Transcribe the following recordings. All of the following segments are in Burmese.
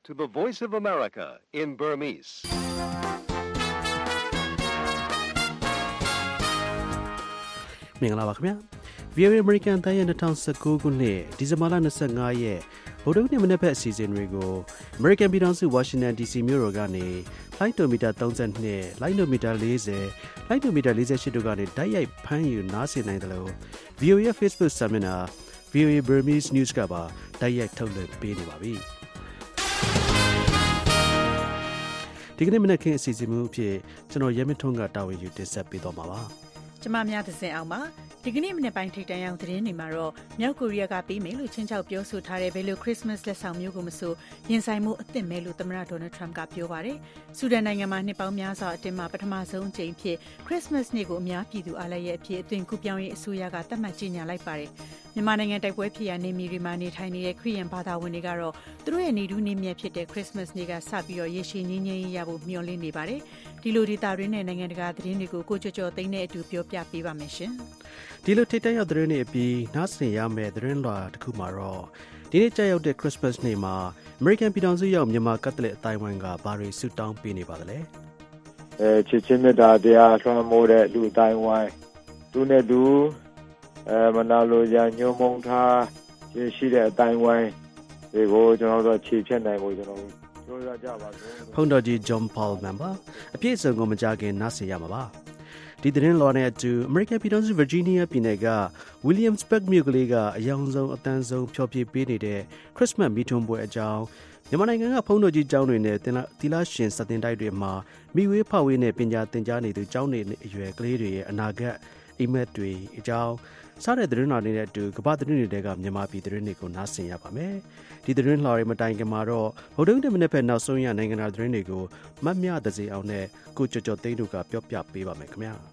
to the Voice of America in Burmese. ။မင်္ဂလာပါခင်ဗျာ။ VOA American တိုင်းရဲ့2019ခုနှစ်ဒီဇင်ဘာလ25ရက်ဗုဒ္ဓနေ့မနေ့ဖက်အစီအစဉ်တွေကို American ပြည်ထောင်စု Washington DC မြို့တော်ကနေလိုင်းဒိုမီတာ32လိုင်းဒိုမီတာ40လိုင်းဒိုမီတာ48တို့ကနေတိုက်ရိုက်ဖမ်းယူနားဆင်နိုင်တယ်လို့ VOA ရဲ့ Facebook စာမျက်နှာ VOA Burmese News ကပါတိုက်ရိုက်ထုတ်လွှင့်ပေးနေပါပြီ။ဒီကနေ့မနေ့ခင်းအစီအစဉ်မှုအဖြစ်ကျွန်တော်ရဲမထွန်းကတာဝန်ယူတင်ဆက်ပေးသွားမှာပါ။ကျမများသစင်အောင်ပါဒီကနေ့မနေ့ပိုင်းထိတန်ရောက်သတင်းတွေမှာတော့မြောက်ကိုရီးယားကပြီးမယ်လို့ချင်းချောက်ပြောဆိုထားတဲ့ဘယ်လို Christmas လက်ဆောင်မျိုးကိုမဆိုရင်ဆိုင်မှုအသင့်မဲ့လို့သမ္မတ Donald Trump ကပြောပါတယ်။ဆူဒန်နိုင်ငံမှာနှစ်ပေါင်းများစွာအတွင်းမှာပထမဆုံးအကြိမ်ဖြစ် Christmas နေ့ကိုအများပြည်သူအားလည်းရဲ့အဖြစ်အသွင်ကူးပြောင်းရေးအစိုးရကသတ်မှတ်ကြေညာလိုက်ပါတယ်။မြန်မာနိုင်ငံတိုက်ပွဲဖြစ်ရာနေမြေတွေမှာနေထိုင်နေတဲ့ခရစ်ယာန်ဘာသာဝင်တွေကတော့သူတို့ရဲ့နေထူးနေ့မြတ်ဖြစ်တဲ့ Christmas နေ့ကစပြီးတော့ရေရှည်ငြိမ်းချမ်းရေးရဖို့မျှော်လင့်နေပါတယ်။ဒီလိုဒေသတွင်းနဲ့နိုင်ငံတကာသတင်းတွေကိုကိုကျော်သိန်းနဲ့အတူပြောပြပေးပါမယ်ရှင်။ဒီလိုထိတက်ရောက်သတင်းတွေအပြီးနားဆင်ရမယ့်သတင်းလွှာတစ်ခုမှာတော့ဒီနေ့ကြာရောက်တဲ့ Christmas နေ့မှာ American ပြည်ထောင်စုရောက်မြန်မာကက်သလစ်အတိုင်းဝိုင်းကဘာတွေဆုတောင်းပေးနေပါသလဲ။ချစ်ချင်းမေတ္တာတရားထွန်းမိုးတဲ့လူအတိုင်းဝိုင်းသူနဲ့သူမနာလိုကြညှို့မုန်းထားခြင်းရှိတဲ့အတိုင်းဝိုင်းတွေကိုကျွန်တော်တို့ခြေဖြတ်နိုင်ဖို့ကျွန်တော်ကြိုးစားကြပါစို့။ဖုန်တော်ကြီး John Paul ပါအပြည့်အစုံကိုမကြခင်နားဆင်ရမှာပါ။ဒီသတင်းလောနဲ့အတူ American ပြည်ထောင်စု Virginia ပြည်နယ်က Williamsburg မြို့ကလေးကအယောင်ဆုံးအတန်းဆုံးဖျော်ဖြေပေးနေတဲ့ Christmas မီးထွန်းပွဲအကြောင်းမြန်မာနိုင်ငံကဖုန်းတော်ကြီးကျောင်းတွေနဲ့သီလရှင်စတင်တိုက်တွေမှာမိဝေးဖဝေးနဲ့ပညာသင်ကြားနေသူကျောင်းနေအရွယ်ကလေးတွေရဲ့အနာဂတ်အိမ်မက်တွေအကြောင်းစားတဲ့သတင်းတော်တွေနဲ့အတူကမ္ဘာသတင်းတွေကမြန်မာပြည်သတင်းတွေကိုနားဆင်ရပါမယ်။ဒီသတင်းလှော်တွေမတိုင်ခင်မှာတော့ဗုဒ္ဓနေ့မနေ့ဖက်နောက်ဆုံးရနိုင်ငံတော်သတင်းတွေကိုမတ်မြသစေအောင်နဲ့ကိုကျော်သိန်းတို့ကပြောပြပေးပါမယ်ခင်ဗျာ။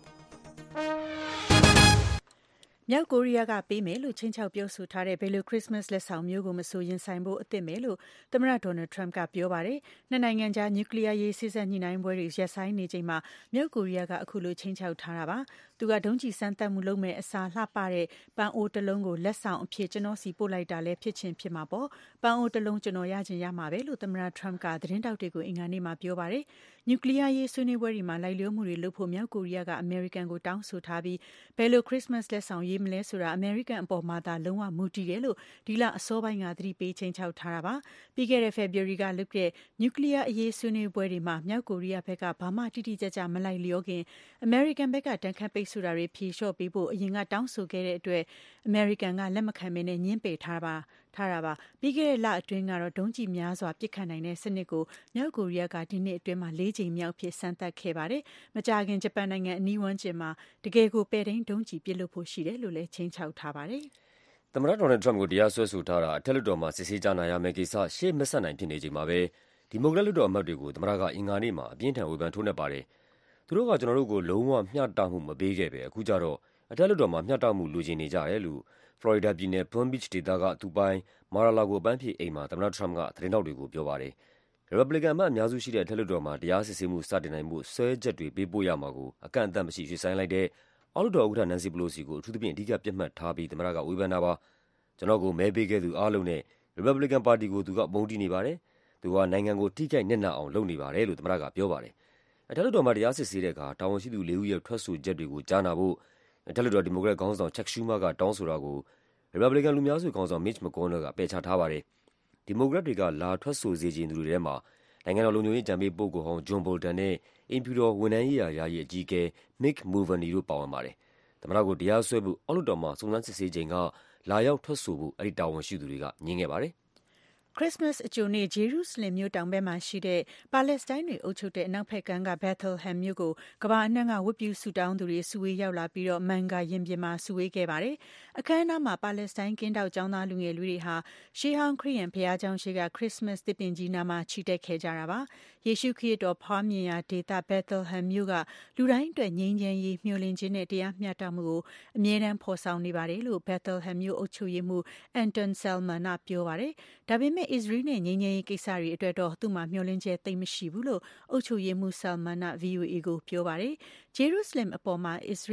မြောက်ကိုရီးယားကပေးမယ်လို့ချင်းချောက်ပြောဆိုထားတဲ့ဘယ်လို Christmas လက်ဆောင်မျိုးကိုမဆိုရင်ဆိုင်ဖို့အသင့်မယ်လို့သမ္မတ Donald Trump ကပြောပါတယ်။နှစ်နိုင်ငံကြားနျူကလ িয়ার ရေးစစ်ဆက်ညှိနှိုင်းပွဲတွေရပ်ဆိုင်းနေချိန်မှာမြောက်ကိုရီးယားကအခုလိုချင်းချောက်ထားတာပါ။သူကဒုံးကျည်စမ်းသပ်မှုလုပ်မဲ့အစားလှပတဲ့ပန်းအိုးတစ်လုံးကိုလက်ဆောင်အဖြစ်ကျွန်တော်စီပို့လိုက်တာလည်းဖြစ်ချင်းဖြစ်မှာပေါ့။ပန်းအိုးတစ်လုံးကျွန်တော်ရချင်ရမှာပဲလို့သမ္မတ Trump ကသတင်းတောက်တွေကိုအင်္ဂါနေ့မှာပြောပါတယ်။နျူကလ িয়ার ရေးဆွေးနွေးပွဲတွေမှာလိုက်လျောမှုတွေလုပ်ဖို့မြောက်ကိုရီးယားကအမေရိကန်ကိုတောင်းဆိုထားပြီးဘယ်လို Christmas လက်ဆောင်ရေးမလဲဆိုတာအမေရိကန်အပေါ်မှာသာလုံးဝမူတည်တယ်လို့ဒီလအစောပိုင်းကသတိပေးချိန်ချောက်ထားတာပါပြီးခဲ့တဲ့ February ကလုပ်တဲ့နျူကလ িয়ার အရေးဆွေးနွေးပွဲတွေမှာမြောက်ကိုရီးယားဘက်ကဘာမှတိတိကျကျမလိုက်လျောခင်အမေရိကန်ဘက်ကတန်ခတ်ပိတ်ဆို့တာတွေဖြေလျှော့ပေးဖို့အရင်ကတောင်းဆိုခဲ့တဲ့အတွက်အမေရိကန်ကလက်မခံဘဲနဲ့ညှင်းပယ်ထားတာပါပြီးခဲ့တဲ့လအတွင်းကတော့ဒုံးကျည်များစွာပစ်ခတ်နိုင်တဲ့စနစ်ကိုမြောက်ကိုရီးယားကဒီနှစ်အတွင်းမှာ၄ချိန်မြောက်ဖြစ်စမ်းသပ်ခဲ့ပါတယ်မကြာခင်ဂျပန်နိုင်ငံအနီးဝန်းကျင်မှာတကယ်ကိုပဲ့ထိန်းဒုံးကျည်ပစ်လွှတ်ဖို့ရှိတယ်လို့လည်းချိန်ချောက်ထားပါတယ်သမ္မတ Donald Trump ကိုတရားစွဲဆိုထားတာအထက်လွှတ်တော်မှာစစ်ဆေးကြားနာရမယ့်ကိစ္စရှေ့မဆက်နိုင်ဖြစ်နေချိန်မှာပဲဒီမိုကရက်လွှတ်တော်အမတ်တွေကိုသမ္မတကအင်္ဂါနေ့မှာအပြင်းထန်ဝေဖန်ထိုးနှက်ပါတယ်။သူတို့ကကျွန်တော်တို့ကိုလုံးဝမျှတမှုမပေးခဲ့ပဲအခုကျတော့အထက်လွှတ်တော်မှာမျှတမှုလိုချင်နေကြတယ်လို့ Florida ပြည်နယ် Palm Beach ဒေသကသူပိုင် Mar-a-Lago အပန်းဖြေအိမ်မှာသမ္မတ Trump ကသတင်းထောက်တွေကိုပြောပါတယ်။ Republican အမတ်အများစုရှိတဲ့အထက်လွှတ်တော်မှာတရားစစ်ဆေးမှုစတင်နိုင်ဖို့စွဲချက်တွေပေးပို့ရမှာကိုအကန့်အသတ်မရှိရွှေ့ဆိုင်းလိုက်တဲ့အောက်လွှတ်တော်ဥက္ကဋ္ဌ Nancy Pelosi ကိုအထူးသဖြင့်အဓိကပြစ်မှတ်ထားပြီးသမ္မတကဝေဖန်တာပါ။ကျွန်တော်ကိုမဲပေးခဲ့သူအားလုံးနဲ့ Republican ပါတီကိုသူကမုန်းတီးနေပါတယ်။သူကနိုင်ငံကိုထိခိုက်နစ်နာအောင်လုပ်နေပါတယ်လို့သမ္မတကပြောပါတယ်။အထက်လွှတ်တော်မှာတရားစစ်ဆေးတဲ့အခါတာဝန်ရှိသူ၄ဦးရဲ့ထွက်ဆိုချက်တွေကိုကြားနာဖို့အထက်လွှတ်တော်ဒီမိုကရက်ခေါင်းဆောင် Chuck Schumer ကတောင်းဆိုတာကို Republican လူများစုခေါင်းဆောင် Mitch McConnell ကပယ်ချထားပါတယ်။ဒီမိုကရက်တွေကလာထွက်ဆိုစေချင်သူတွေထဲမှာနိုင်ငံတော်လုံခြုံရေးအကြံပေးပုဂ္ဂိုလ်ဟောင်း John Bolton နဲ့အိမ်ဖြူတော်ဝန်ထမ်းရေးရာယာယီအကြီးအကဲ Mick Mulvaney တို့ပါဝင်ပါတယ်။သမ္မတကိုတရားစွဲဖို့အောက်လွှတ်တော်မှာစုံစမ်းစစ်ဆေးချိန်ကလာရောက်ထွက်ဆိုဖို့အဲဒီတာဝန်ရှိသူတွေကငြင်းခဲ့ပါတယ်ခရစ်စမတ်အကြိုနေ့ဂျေရုဆလင်မြို့တောင်ဘက်မှာရှိတဲ့ပါလက်စတိုင်းတွေအုပ်ချုပ်တဲ့အနောက်ဘက်ကမ်းက Bethlehem မြို့ကိုကမ္ဘာအနှံ့ကဝတ်ပြုဆုတောင်းသူတွေစုဝေးရောက်လာပြီးတော့မန်ဂါရင်ပြင်မှာစုဝေးခဲ့ပါတယ်။အခမ်းအနားမှာပါလက်စတိုင်းကင်းတောက်ကျောင်းသားလူငယ်လူတွေဟာရှေးဟောင်းခရစ်ယာန်ဘုရားကျောင်းရှိကခရစ်စမတ်သစ်ပင်ကြီးနားမှာချီတက်ခဲ့ကြတာပါ။ယေရှုခရစ်တော်ဖွားမြင်ရာဒေသ Bethlehem မြို့ကလူတိုင်းအတွက်ငြိမ်းချမ်းရေးမျှော်လင့်ခြင်းနဲ့တရားမျှတမှုကိုအမြဲတမ်းဖော်ဆောင်နေပါတယ်လို့ Bethlehem မြို့အုပ်ချုပ်ရေးမှူး Anton Selman ကပြောပါတယ်။ဒါပေမဲ့ Israel နဲ့ငြိမ်းချမ်းရေးကိစ္စတွေအတွက်တော့သူ့မှာမျှော်လင့်ချက်သိပ်မရှိဘူးလို့အုပ်ချုပ်ရေးမှူး Selman က VOA ကိုပြောပါတယ်။ဂျေရုဆလင်အပေါ်မှာ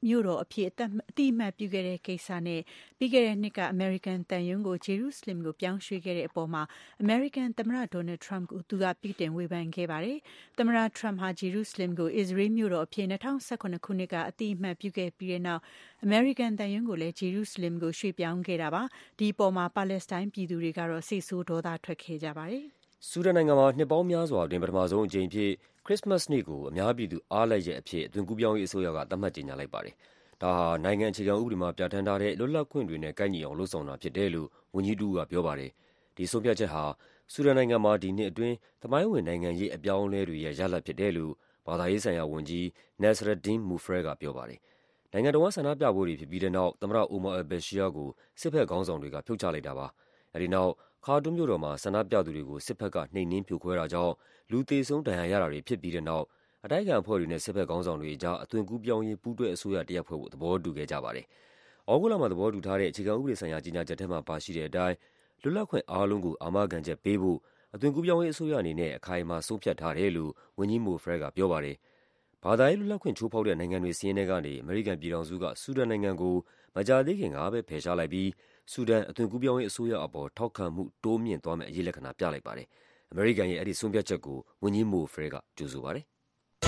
မြို့တော်အဖြစ်အတိအမှတ်ပြုခဲ့တဲ့ကိစ္စနဲ့ပြီးခဲ့တဲ့နှစ်ကအမေရိကန်တန်ယုံကိုဂျေရုဆလင်ကိုပြောင်းရွှေ့ခဲ့တဲ့အပေါ်မှာအမေရိကန်သမ္မတဒေါ်နယ်ထရမ့်ကိုသူကပြစ်တင်ဝေဖန်ခဲ့ပါတယ်။သမ္မတထရမ့်ဟာဂျေရုဆလင်ကိုအစ္စရေးမြို့တော်အဖြစ်2019ခုနှစ်ကအတိအမှတ်ပြုခဲ့ပြီးတဲ့နောက်အမေရိကန်တန်ယုံကိုလည်းဂျေရုဆလင်ကိုရွှေ့ပြောင်းခဲ့တာပါ။ဒီအပေါ်မှာပါလက်စတိုင်းပြည်သူတွေကတော့စိတ်ဆိုးဒေါသထွက်ခဲ့ကြပါတယ်။ဆူဒန်နိုင်ငံမှာနှစ်ပေါင်းများစွာအတွင်းပထမဆုံးအကြိမ်အဖြစ်ခရစ်စမတ်နေ့ကိုအများပြည်သူအားလပ်ရက်အဖြစ်အသွင်ကူးပြောင်းရေးအစိုးရကသတ်မှတ်ကြေညာလိုက်ပါတယ်။ဒါဟာနိုင်ငံအခြေခံဥပဒေမှာပြဋ္ဌာန်းထားတဲ့လွတ်လပ်ခွင့်တွေနဲ့ကိုက်ညီအောင်လုပ်ဆောင်တာဖြစ်တယ်လို့ဝန်ကြီးတဦးကပြောပါတယ်။ဒီဆုံးဖြတ်ချက်ဟာဆူဒန်နိုင်ငံမှာဒီနှစ်အတွင်းသမိုင်းဝင်နိုင်ငံရေးအပြောင်းအလဲတွေရဲ့ရလဒ်ဖြစ်တယ်လို့ဘာသာရေးဆိုင်ရာဝန်ကြီး Nasreddin Mufreh ကပြောပါတယ်။နိုင်ငံတော်ဆန္ဒပြပွဲတွေဖြစ်ပြီးတဲ့နောက်သမ္မတ Omar al-Bashir ကိုစစ်ဘက်ခေါင်းဆောင်တွေကဖြုတ်ချလိုက်တာပါ။အဲဒီနောက်ခါတွမ်မြို့တော်မှာဆန္ဒပြသူတွေကိုစစ်ဘက်ကနှိမ်နင်းဖြိုခွဲတာကြောင့်လူသေဆုံးဒဏ်ရာရတာတွေဖြစ်ပြီးတဲ့နောက်အတိုက်အခံအဖွဲ့တွေနဲ့စစ်ဘက်ခေါင်းဆောင်တွေအကြားအသွင်ကူးပြောင်းရေးပူးတွဲအစိုးရတရပ်ဖွဲ့ဖို့သဘောတူခဲ့ကြပါတယ်။ဩဂုတ်လမှာသဘောတူထားတဲ့အခြေခံဥပဒေဆိုင်ရာကြေညာချက်ထဲမှာပါရှိတဲ့အတိုင်းလွတ်လပ်ခွင့်အားလုံးကိုအာမခံချက်ပေးဖို့အသွင်ကူးပြောင်းရေးအစိုးရအနေနဲ့အခိုင်အမာဆုံးဖြတ်ထားတယ်လို့ဝန်ကြီး Mofreh ကပြောပါတယ်။ဘာသာရေးလွတ်လပ်ခွင့်ချိုးဖောက်တဲ့နိုင်ငံတွေစာရင်းထဲကနေအမေရိကန်ပြည်ထောင်စုကဆူဒန်နိုင်ငံကိုမကြာသေးခင်ကပဲဖယ်ရှားလိုက်ပြီးဆူဒန်အသွင်ကူးပြောင်းရေးအစိုးရအပေါ်ထောက်ခံမှုတိုးမြင့်သွားမယ့်အရေးလက္ခဏာပြလိုက်ပါတယ်။အမေရိကန်ရဲ့အဲဒီဆုံးဖြတ်ချက်ကိုဝန်ကြီး Mofreh ကကြိုဆိုပါတယ်။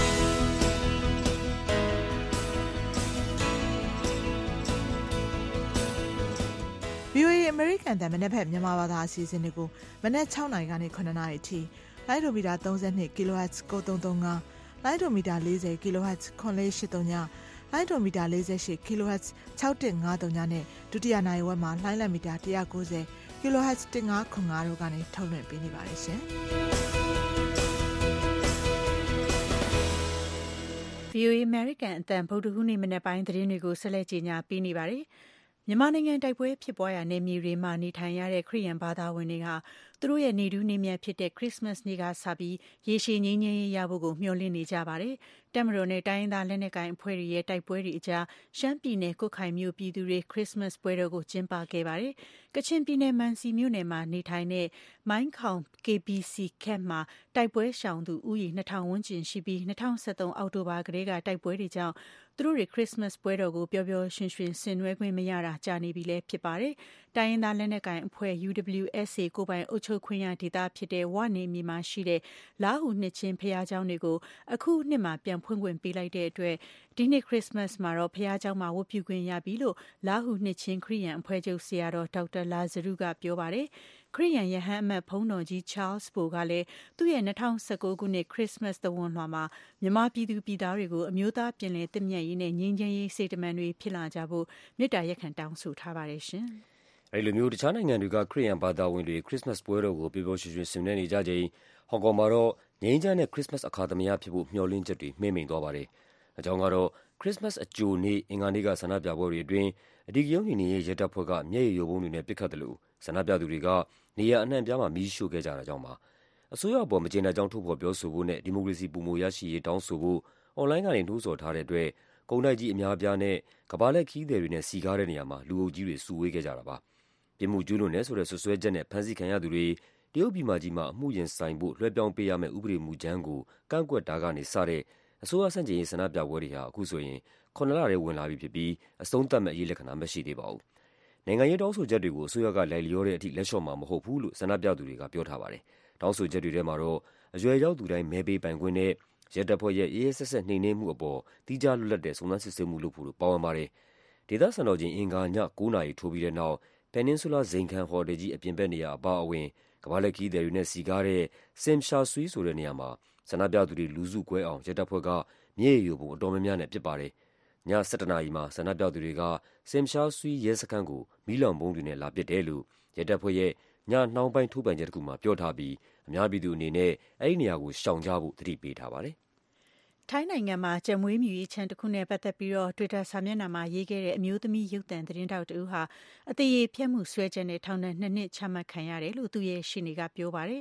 VOA အမေရိကန်တန်မနက်ဖက်မြန်မာဘာသာအစီအစဉ်တွေကိုမနက်6နာရီကနေ9နာရီအထိလိုင်းဒိုမီတာ32 kHz 9335လိုင်းဒိုမီတာ40 kHz 9483ညလိုင်းဒိုမီတာ48 kHz 6153ညနဲ့ဒုတိယနာရီဝက်မှာလိုင်းလက်မီတာ190 kHz 1505တို့ကနေထုတ်လွှင့်ပေးနေပါတယ်ရှင်။ VOA American အတန်ဗုဒ္ဓဟူးနေ့မနက်ပိုင်းသတင်းတွေကိုဆက်လက်ကြီးညာပေးနေပါတယ်။မြန်မာနိုင်ငံတိုက်ပွဲဖြစ်ပွားရာနယ်မြေတွေမှာနေထိုင်ရတဲ့ခရစ်ယာန်ဘာသာဝင်တွေဟာသူတို့ရဲ့နေထူးနေ့မြတ်ဖြစ်တဲ့ခရစ်စမတ်နေ့ကစပြီးရေရှည်ငြိမ်းချမ်းရေးရဖို့ကိုမျှော်လင့်နေကြပါတယ်။တပ်မတော်နဲ့တိုင်းရင်းသားလက်နက်ကိုင်အဖွဲ့တွေရဲ့တိုက်ပွဲတွေအကြားရှမ်းပြည်နယ်ကွတ်ခိုင်မြို့ပြည်သူတွေခရစ်စမတ်ပွဲတော်ကိုကျင်းပခဲ့ပါတယ်။ကချင်ပြည်နယ်မန်စီမြို့နယ်မှာနေထိုင်တဲ့မိုင်းခေါင် KBC ကက်မှာတိုက်ပွဲရှောင်သူဦးရေ2000ဝန်းကျင်ရှိပြီး2013အောက်တိုဘာကတည်းကတိုက်ပွဲတွေကြောင့်သူတို့တွေခရစ်စမတ်ပွဲတော်ကိုပျော်ပျော်ရွှင်ရွှင်ဆင်နွှဲခွင့်မရတာကြာနေပြီလည်းဖြစ်ပါတယ်။တိုင်းရင်းသားလက်နက်ကိုင်အဖွဲ့ UWSA ကိုယ်ပိုင်အုပ်ချုပ်ခွင့်ရဒေသဖြစ်တဲ့ဝနေမြေမှာရှိတဲ့လားဟူနှစ်ချင်းဘုရားကျောင်းတွေကိုအခုနှစ်မှာပြန်ဖွင့်ခွင့်ပေးလိုက်တဲ့အတွက်ဒီနှစ်ခရစ်စမတ်မှာတော့ဘုရားကျောင်းမှာဝတ်ပြုခွင့်ရပြီလို့လားဟူနှစ်ချင်းခရစ်ယာန်အဖွဲ့ချုပ်ဆရာတော်ဒေါက်တာလာဇရုကပြောပါတယ်။ခရစ်ယာန်ယဟန်အမတ်ဘုန်းတော်ကြီး Charles Bo ကလည်းသူ့ရဲ့2019ခုနှစ်ခရစ်စမတ်သဝဏ်လွှာမှာမြန်မာပြည်သူပြည်သားတွေကိုအမျိုးသားပြည်လည်သင့်မြတ်ရေးနဲ့ငြိမ်းချမ်းရေးစေတမန်တွေဖြစ်လာကြဖို့မေတ္တာရက်ခံတောင်းဆိုထားပါတယ်ရှင်။အဲဒီလိုမျိုးတခြားနိုင်ငံတွေကခရစ်ယာန်ဘာသာဝင်တွေခရစ်စမတ်ပွဲတော်ကိုပျော်ပျော်ရွှင်ရွှင်ဆင်နွှဲနေကြချိန်ဟောင်ကောင်မှာတော့ငြိမ်းချမ်းတဲ့ခရစ်စမတ်အခါသမယဖြစ်ဖို့မျှော်လင့်ချက်တွေမှေးမှိန်သွားပါတယ်။အကြောင်းကတော့ခရစ်စမတ်အကြိုနေ့အင်္ဂါနေ့ကဆန္ဒပြပွဲတွေအတွင်းအဓိကရုဏ်းနှိမ်နင်းရေးရဲတပ်ဖွဲ့ကမျက်ရည်ယိုဗုံးတွေနဲ့ပစ်ခတ်တယ်လို့ဆန္ဒပြသူတွေကနေရာအနှံ့အပြားမှာမီးရှို့ခဲ့ကြတာကြောင့်ပါ။အစိုးရအပေါ်မကျေနပ်ကြောင်းထုတ်ဖော်ပြောဆိုဖို့နဲ့ဒီမိုကရေစီပိုမိုရရှိရေးတောင်းဆိုဖို့အွန်လိုင်းကနေနှိုးဆော်ထားတဲ့အတွက်ကုန်တိုက်ကြီးအများအပြားနဲ့ကမ္ဘာလှည့်ခရီးသည်တွေနဲ့စည်ကားတဲ့နေရာမှာလူအုပ်ကြီးတွေစုဝေးခဲ့ကြတာပါ။ပြစ်မှုကျူးလွန်တယ်ဆိုတဲ့စွပ်စွဲချက်နဲ့ဖမ်းဆီးခံရသူတွေတရုတ်ပြည်မကြီးမှာအမှုရင်ဆိုင်ဖို့လွှဲပြောင်းပေးရမယ့်ဥပဒေမူကြမ်းကိုကန့်ကွက်တာကနေစတဲ့အစိုးရဆန့်ကျင်ရေးဆန္ဒပြပွဲတွေဟာအခုဆိုရင်9 လထဲဝင်လာပြီဖြစ်ပြီးအဆုံးသတ်မဲ့အရေးလက္ခဏာမရှိသေးပါဘူး။နိုင်ငံရေးတောင်းဆိုချက်တွေကိုအစိုးရကလိုက်လျောတဲ့အထိလက်လျှော့မှာမဟုတ်ဘူးလို့ဆန္ဒပြသူတွေကပြောထားပါတယ်။တောင်းဆိုချက်တွေထဲမှာတော့အရွယ်ရောက်သူတိုင်းမဲပေးပိုင်ခွင့်နဲ့ရဲတပ်ဖွဲ့ရဲ့ရဲဆက်ဆက်နှိမ်နင်းမှုအပေါ်တိကျလွတ်လပ်တဲ့စုံစမ်းစစ်ဆေးမှုလုပ်ဖို့ပါဝင်ပါတယ်။ဒေသစံတော်ချိန်အင်္ဂါည9 နာရီထိုးပြီးတဲ့နောက်Peninsula ဇိမ်ခံဟိုတယ်ကြီးအပြင်ဘက်နေရာအပါအဝင်ကမ္ဘာလှည့်ခရီးသည်တွေနဲ့စည်ကားတဲ့ Tsim Sha Tsui ဆိုတဲ့နေရာမှာဆန္ဒပြသူတွေလူစုကွဲအောင်ရဲတပ်ဖွဲ့ကမျက်ရည်ယိုဗုံးအတော်များများနဲ့ပစ်ပါတယ်။ည7 နာရီမှာဆန္ဒပြသူတွေက Tsim Sha Tsui ရဲစခန်းကိုမီးလောင်ဗုံးတွေနဲ့လာပစ်တယ်လို့ရဲတပ်ဖွဲ့ရဲ့ညနှောင်းပိုင်းထုတ်ပြန်ချက်တစ်ခုမှာပြောထားပြီးအများပြည်သူအနေနဲ့အဲဒီနေရာကိုရှောင်ကြဖို့သတိပေးထားပါတယ်။ထိုင်းနိုင်ငံမှာကြံမွေးမြူရေးခြံတစ်ခုနဲ့ပတ်သက်ပြီးတော့ Twitter စာမျက်နှာမှာရေးခဲ့တဲ့အမျိုးသမီးရုပ်သံသတင်းထောက်တူဟာအသေးရေဖျက်မှုဆွဲချက်နဲ့ထောင်ဒဏ်2 နှစ်ချမှတ်ခံရတယ်လို့သူ့ရဲ့ရှေ့နေကပြောပါတယ်။